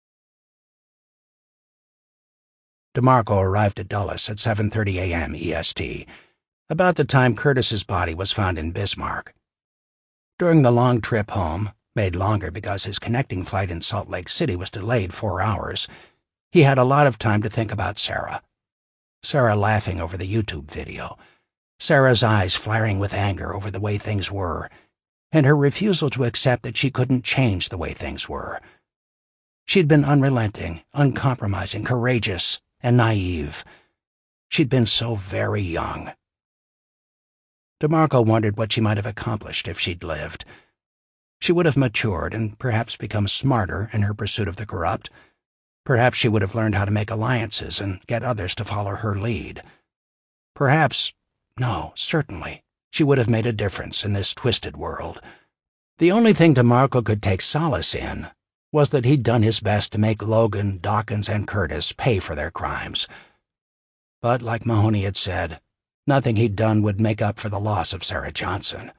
DeMarco arrived at Dulles at seven thirty a m E S T, about the time Curtis's body was found in Bismarck. During the long trip home, made longer because his connecting flight in Salt Lake City was delayed four hours, he had a lot of time to think about Sarah. Sarah laughing over the YouTube video, Sarah's eyes flaring with anger over the way things were, and her refusal to accept that she couldn't change the way things were. She'd been unrelenting, uncompromising, courageous, and naive. She'd been so very young. DeMarco wondered what she might have accomplished if she'd lived. She would have matured and perhaps become smarter in her pursuit of the corrupt. Perhaps she would have learned how to make alliances and get others to follow her lead. Perhaps, no, certainly, she would have made a difference in this twisted world. The only thing DeMarco could take solace in was that he'd done his best to make Logan, Dawkins, and Curtis pay for their crimes. But, like Mahoney had said, nothing he'd done would make up for the loss of Sarah Johnson.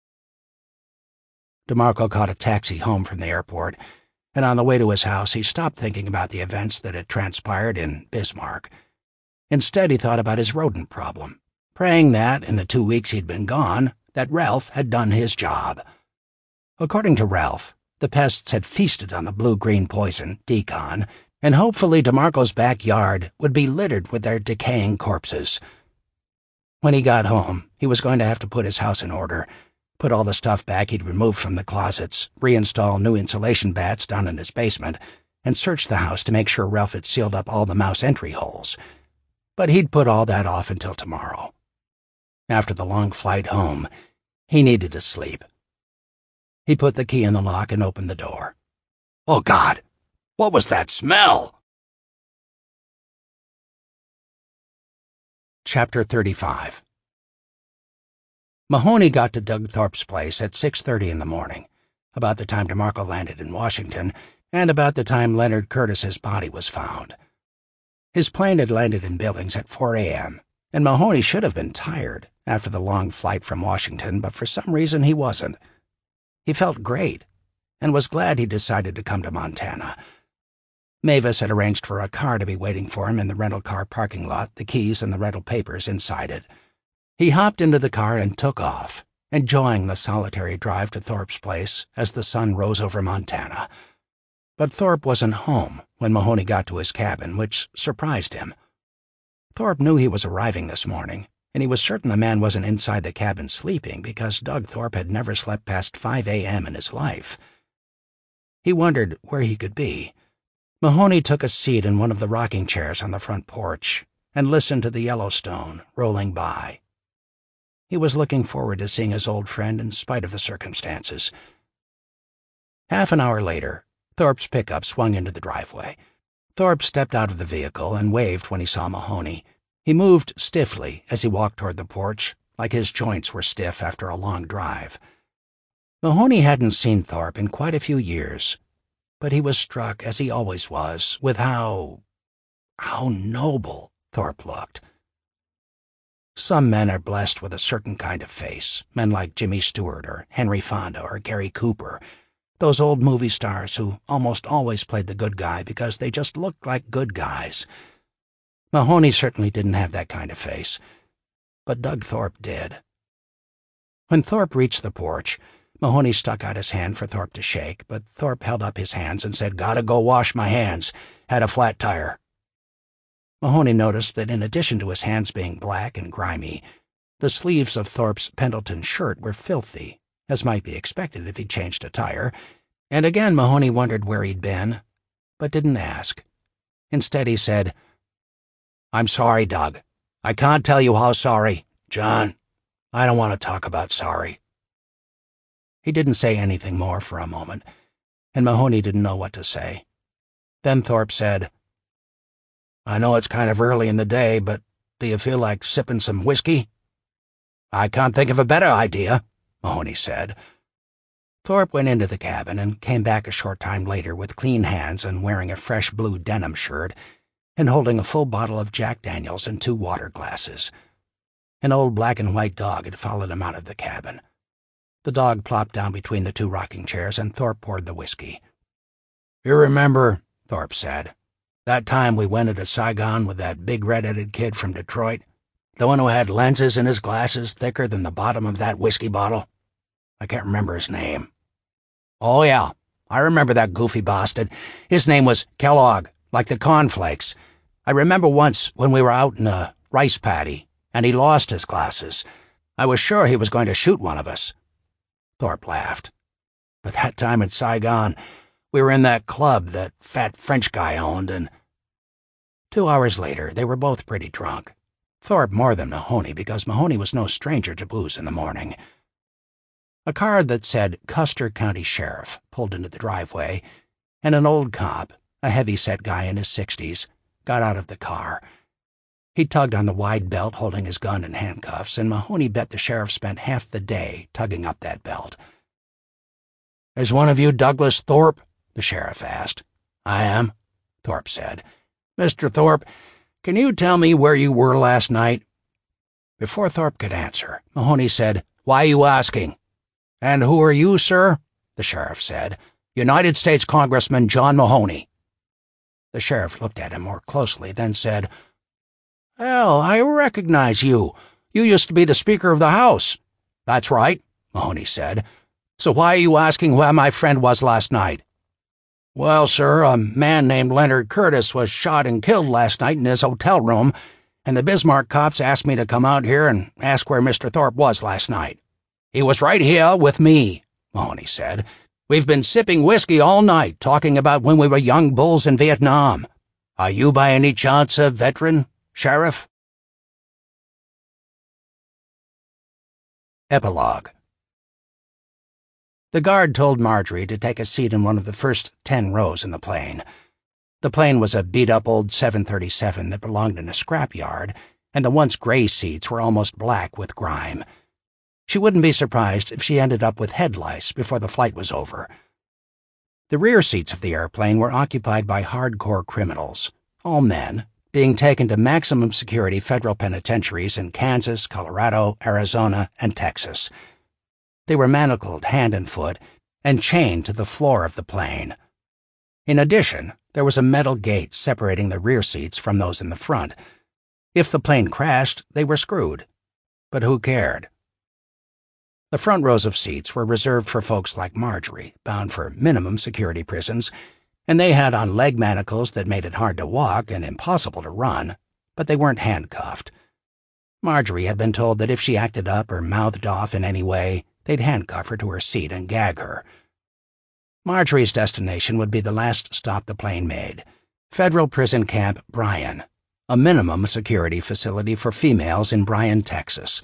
DeMarco caught a taxi home from the airport, and on the way to his house he stopped thinking about the events that had transpired in Bismarck. Instead, he thought about his rodent problem, praying that, in the two weeks he'd been gone, that Ralph had done his job. According to Ralph, the pests had feasted on the blue-green poison, Decon, and hopefully DeMarco's backyard would be littered with their decaying corpses. When he got home, he was going to have to put his house in order, put all the stuff back he'd removed from the closets, reinstall new insulation bats down in his basement, and search the house to make sure Ralph had sealed up all the mouse entry holes. But he'd put all that off until tomorrow. After the long flight home, he needed to sleep. He put the key in the lock and opened the door. Oh, God! What was that smell? Chapter thirty-five. Mahoney got to Doug Thorpe's place at six thirty in the morning, about the time DeMarco landed in Washington, and about the time Leonard Curtis's body was found. His plane had landed in Billings at four a.m., and Mahoney should have been tired after the long flight from Washington, but for some reason he wasn't. He felt great, and was glad he decided to come to Montana. Mavis had arranged for a car to be waiting for him in the rental car parking lot, the keys and the rental papers inside it. He hopped into the car and took off, enjoying the solitary drive to Thorpe's place as the sun rose over Montana. But Thorpe wasn't home when Mahoney got to his cabin, which surprised him. Thorpe knew he was arriving this morning, and he was certain the man wasn't inside the cabin sleeping because Doug Thorpe had never slept past five a.m. in his life. He wondered where he could be. Mahoney took a seat in one of the rocking chairs on the front porch and listened to the Yellowstone rolling by. He was looking forward to seeing his old friend in spite of the circumstances. Half an hour later, Thorpe's pickup swung into the driveway. Thorpe stepped out of the vehicle and waved when he saw Mahoney. He moved stiffly as he walked toward the porch, like his joints were stiff after a long drive. Mahoney hadn't seen Thorpe in quite a few years, but he was struck, as he always was, with how... how noble Thorpe looked. Some men are blessed with a certain kind of face, men like Jimmy Stewart or Henry Fonda or Gary Cooper, those old movie stars who almost always played the good guy because they just looked like good guys. Mahoney certainly didn't have that kind of face, but Doug Thorpe did. When Thorpe reached the porch, Mahoney stuck out his hand for Thorpe to shake, but Thorpe held up his hands and said, "Gotta go wash my hands. Had a flat tire." Mahoney noticed that in addition to his hands being black and grimy, the sleeves of Thorpe's Pendleton shirt were filthy, as might be expected if he'd changed a tire, and again Mahoney wondered where he'd been, but didn't ask. Instead he said, "I'm sorry, Doug. I can't tell you how sorry. John, I don't want to talk about sorry." He didn't say anything more for a moment, and Mahoney didn't know what to say. Then Thorpe said, "I know it's kind of early in the day, but do you feel like sipping some whiskey?" "I can't think of a better idea," Mahoney said. Thorpe went into the cabin and came back a short time later with clean hands and wearing a fresh blue denim shirt and holding a full bottle of Jack Daniels and two water glasses. An old black and white dog had followed him out of the cabin. The dog plopped down between the two rocking chairs, and Thorpe poured the whiskey. "You remember," Thorpe said, "that time we went into Saigon with that big red-headed kid from Detroit? The one who had lenses in his glasses thicker than the bottom of that whiskey bottle? I can't remember his name." "Oh, yeah, I remember that goofy bastard. His name was Kellogg, like the cornflakes. I remember once when we were out in a rice paddy, and he lost his glasses. I was sure he was going to shoot one of us." Thorpe laughed. "But that time in Saigon, we were in that club that fat French guy owned, and—" Two hours later, they were both pretty drunk. Thorpe more than Mahoney, because Mahoney was no stranger to booze in the morning. A car that said Custer County Sheriff pulled into the driveway, and an old cop, a heavy-set guy in his sixties, got out of the car. He tugged on the wide belt holding his gun and handcuffs, and Mahoney bet the sheriff spent half the day tugging up that belt. "Is one of you Douglas Thorpe?" the sheriff asked. "I am," Thorpe said. "Mister Thorpe, can you tell me where you were last night?" Before Thorpe could answer, Mahoney said, "Why are you asking?" "And who are you, sir?" the sheriff said. "United States Congressman John Mahoney." The sheriff looked at him more closely, then said, "Hell, I recognize you. You used to be the Speaker of the House." "That's right," Mahoney said. "So why are you asking where my friend was last night?" "Well, sir, a man named Leonard Curtis was shot and killed last night in his hotel room, and the Bismarck cops asked me to come out here and ask where Mister Thorpe was last night." "He was right here with me," Mahoney said. "We've been sipping whiskey all night, talking about when we were young bulls in Vietnam. Are you by any chance a veteran, Sheriff?" Epilogue. The guard told Marjorie to take a seat in one of the first ten rows in the plane. The plane was a beat-up old seven thirty-seven that belonged in a scrapyard, and the once gray seats were almost black with grime. She wouldn't be surprised if she ended up with head lice before the flight was over. The rear seats of the airplane were occupied by hardcore criminals, all men, being taken to maximum security federal penitentiaries in Kansas, Colorado, Arizona, and Texas. They were manacled hand and foot and chained to the floor of the plane. In addition, there was a metal gate separating the rear seats from those in the front. If the plane crashed, they were screwed. But who cared? The front rows of seats were reserved for folks like Marjorie, bound for minimum security prisons, and they had on leg manacles that made it hard to walk and impossible to run, but they weren't handcuffed. Marjorie had been told that if she acted up or mouthed off in any way, they'd handcuff her to her seat and gag her. Marjorie's destination would be the last stop the plane made, Federal Prison Camp Bryan, a minimum security facility for females in Bryan, Texas.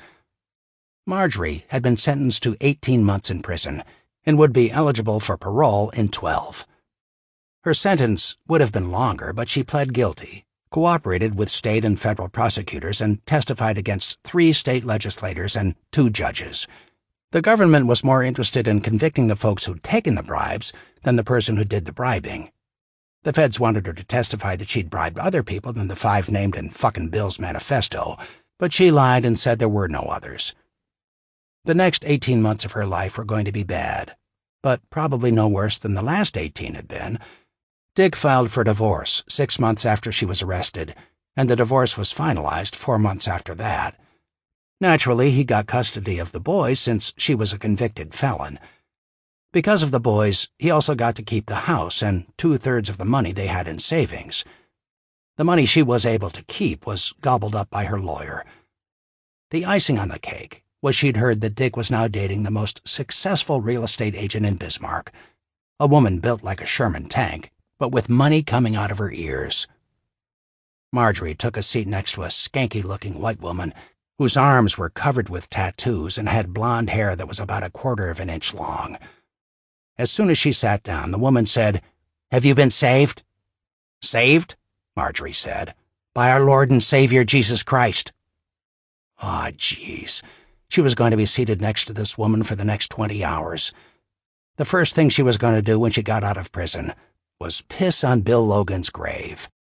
Marjorie had been sentenced to eighteen months in prison and would be eligible for parole in twelve. Her sentence would have been longer, but she pled guilty, cooperated with state and federal prosecutors, and testified against three state legislators and two judges. The government was more interested in convicting the folks who'd taken the bribes than the person who did the bribing. The feds wanted her to testify that she'd bribed other people than the five named in fucking Bill's manifesto, but she lied and said there were no others. The next eighteen months of her life were going to be bad, but probably no worse than the last eighteen had been. Dick filed for divorce six months after she was arrested, and the divorce was finalized four months after that. Naturally, he got custody of the boys since she was a convicted felon. Because of the boys, he also got to keep the house and two-thirds of the money they had in savings. The money she was able to keep was gobbled up by her lawyer. The icing on the cake was she'd heard that Dick was now dating the most successful real estate agent in Bismarck, a woman built like a Sherman tank, but with money coming out of her ears. Marjorie took a seat next to a skanky-looking white woman whose arms were covered with tattoos and had blonde hair that was about a quarter of an inch long. As soon as she sat down, the woman said, "Have you been saved?" "Saved?" Marjorie said. "By our Lord and Savior Jesus Christ." Aw, oh, jeez. She was going to be seated next to this woman for the next twenty hours. The first thing she was going to do when she got out of prison was piss on Bill Logan's grave.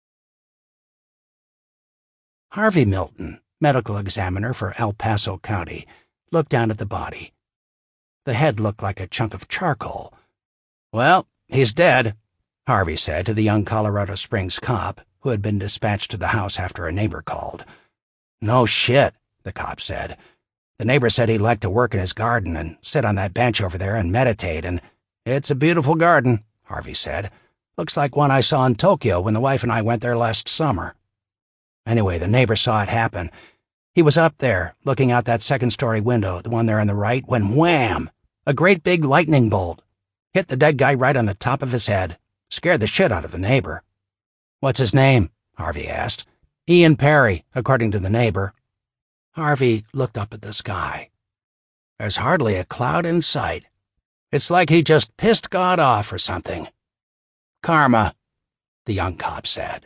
Harvey Milton, medical examiner for El Paso County, looked down at the body. The head looked like a chunk of charcoal. "Well, he's dead," Harvey said to the young Colorado Springs cop who had been dispatched to the house after a neighbor called. "No shit," the cop said. "The neighbor said he'd like to work in his garden and sit on that bench over there and meditate, and it's a beautiful garden," Harvey said. "Looks like one I saw in Tokyo when the wife and I went there last summer." Anyway, the neighbor saw it happen. He was up there, looking out that second-story window, the one there on the right, when wham! A great big lightning bolt hit the dead guy right on the top of his head. Scared the shit out of the neighbor. "What's his name?" Harvey asked. "Ian Perry, according to the neighbor." Harvey looked up at the sky. There's hardly a cloud in sight. It's like he just pissed God off or something. "Karma," the young cop said.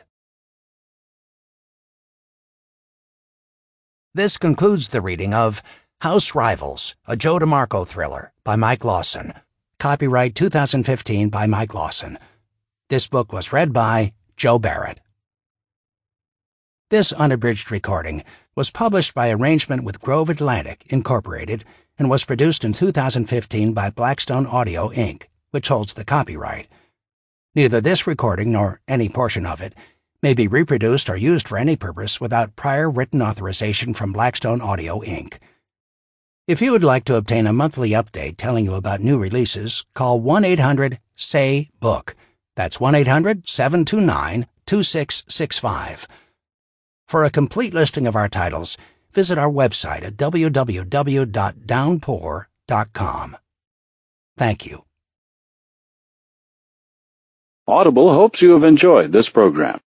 This concludes the reading of House Rivals, a Joe DeMarco thriller by Mike Lawson. Copyright two thousand fifteen by Mike Lawson. This book was read by Joe Barrett. This unabridged recording was published by arrangement with Grove Atlantic, Incorporated, and was produced in two thousand fifteen by Blackstone Audio, Incorporated, which holds the copyright. Neither this recording nor any portion of it may be reproduced or used for any purpose without prior written authorization from Blackstone Audio, Incorporated. If you would like to obtain a monthly update telling you about new releases, call one eight hundred S A Y book. That's one eight hundred, seven two nine, two six six five. For a complete listing of our titles, visit our website at w w w dot downpour dot com. Thank you. Audible hopes you have enjoyed this program.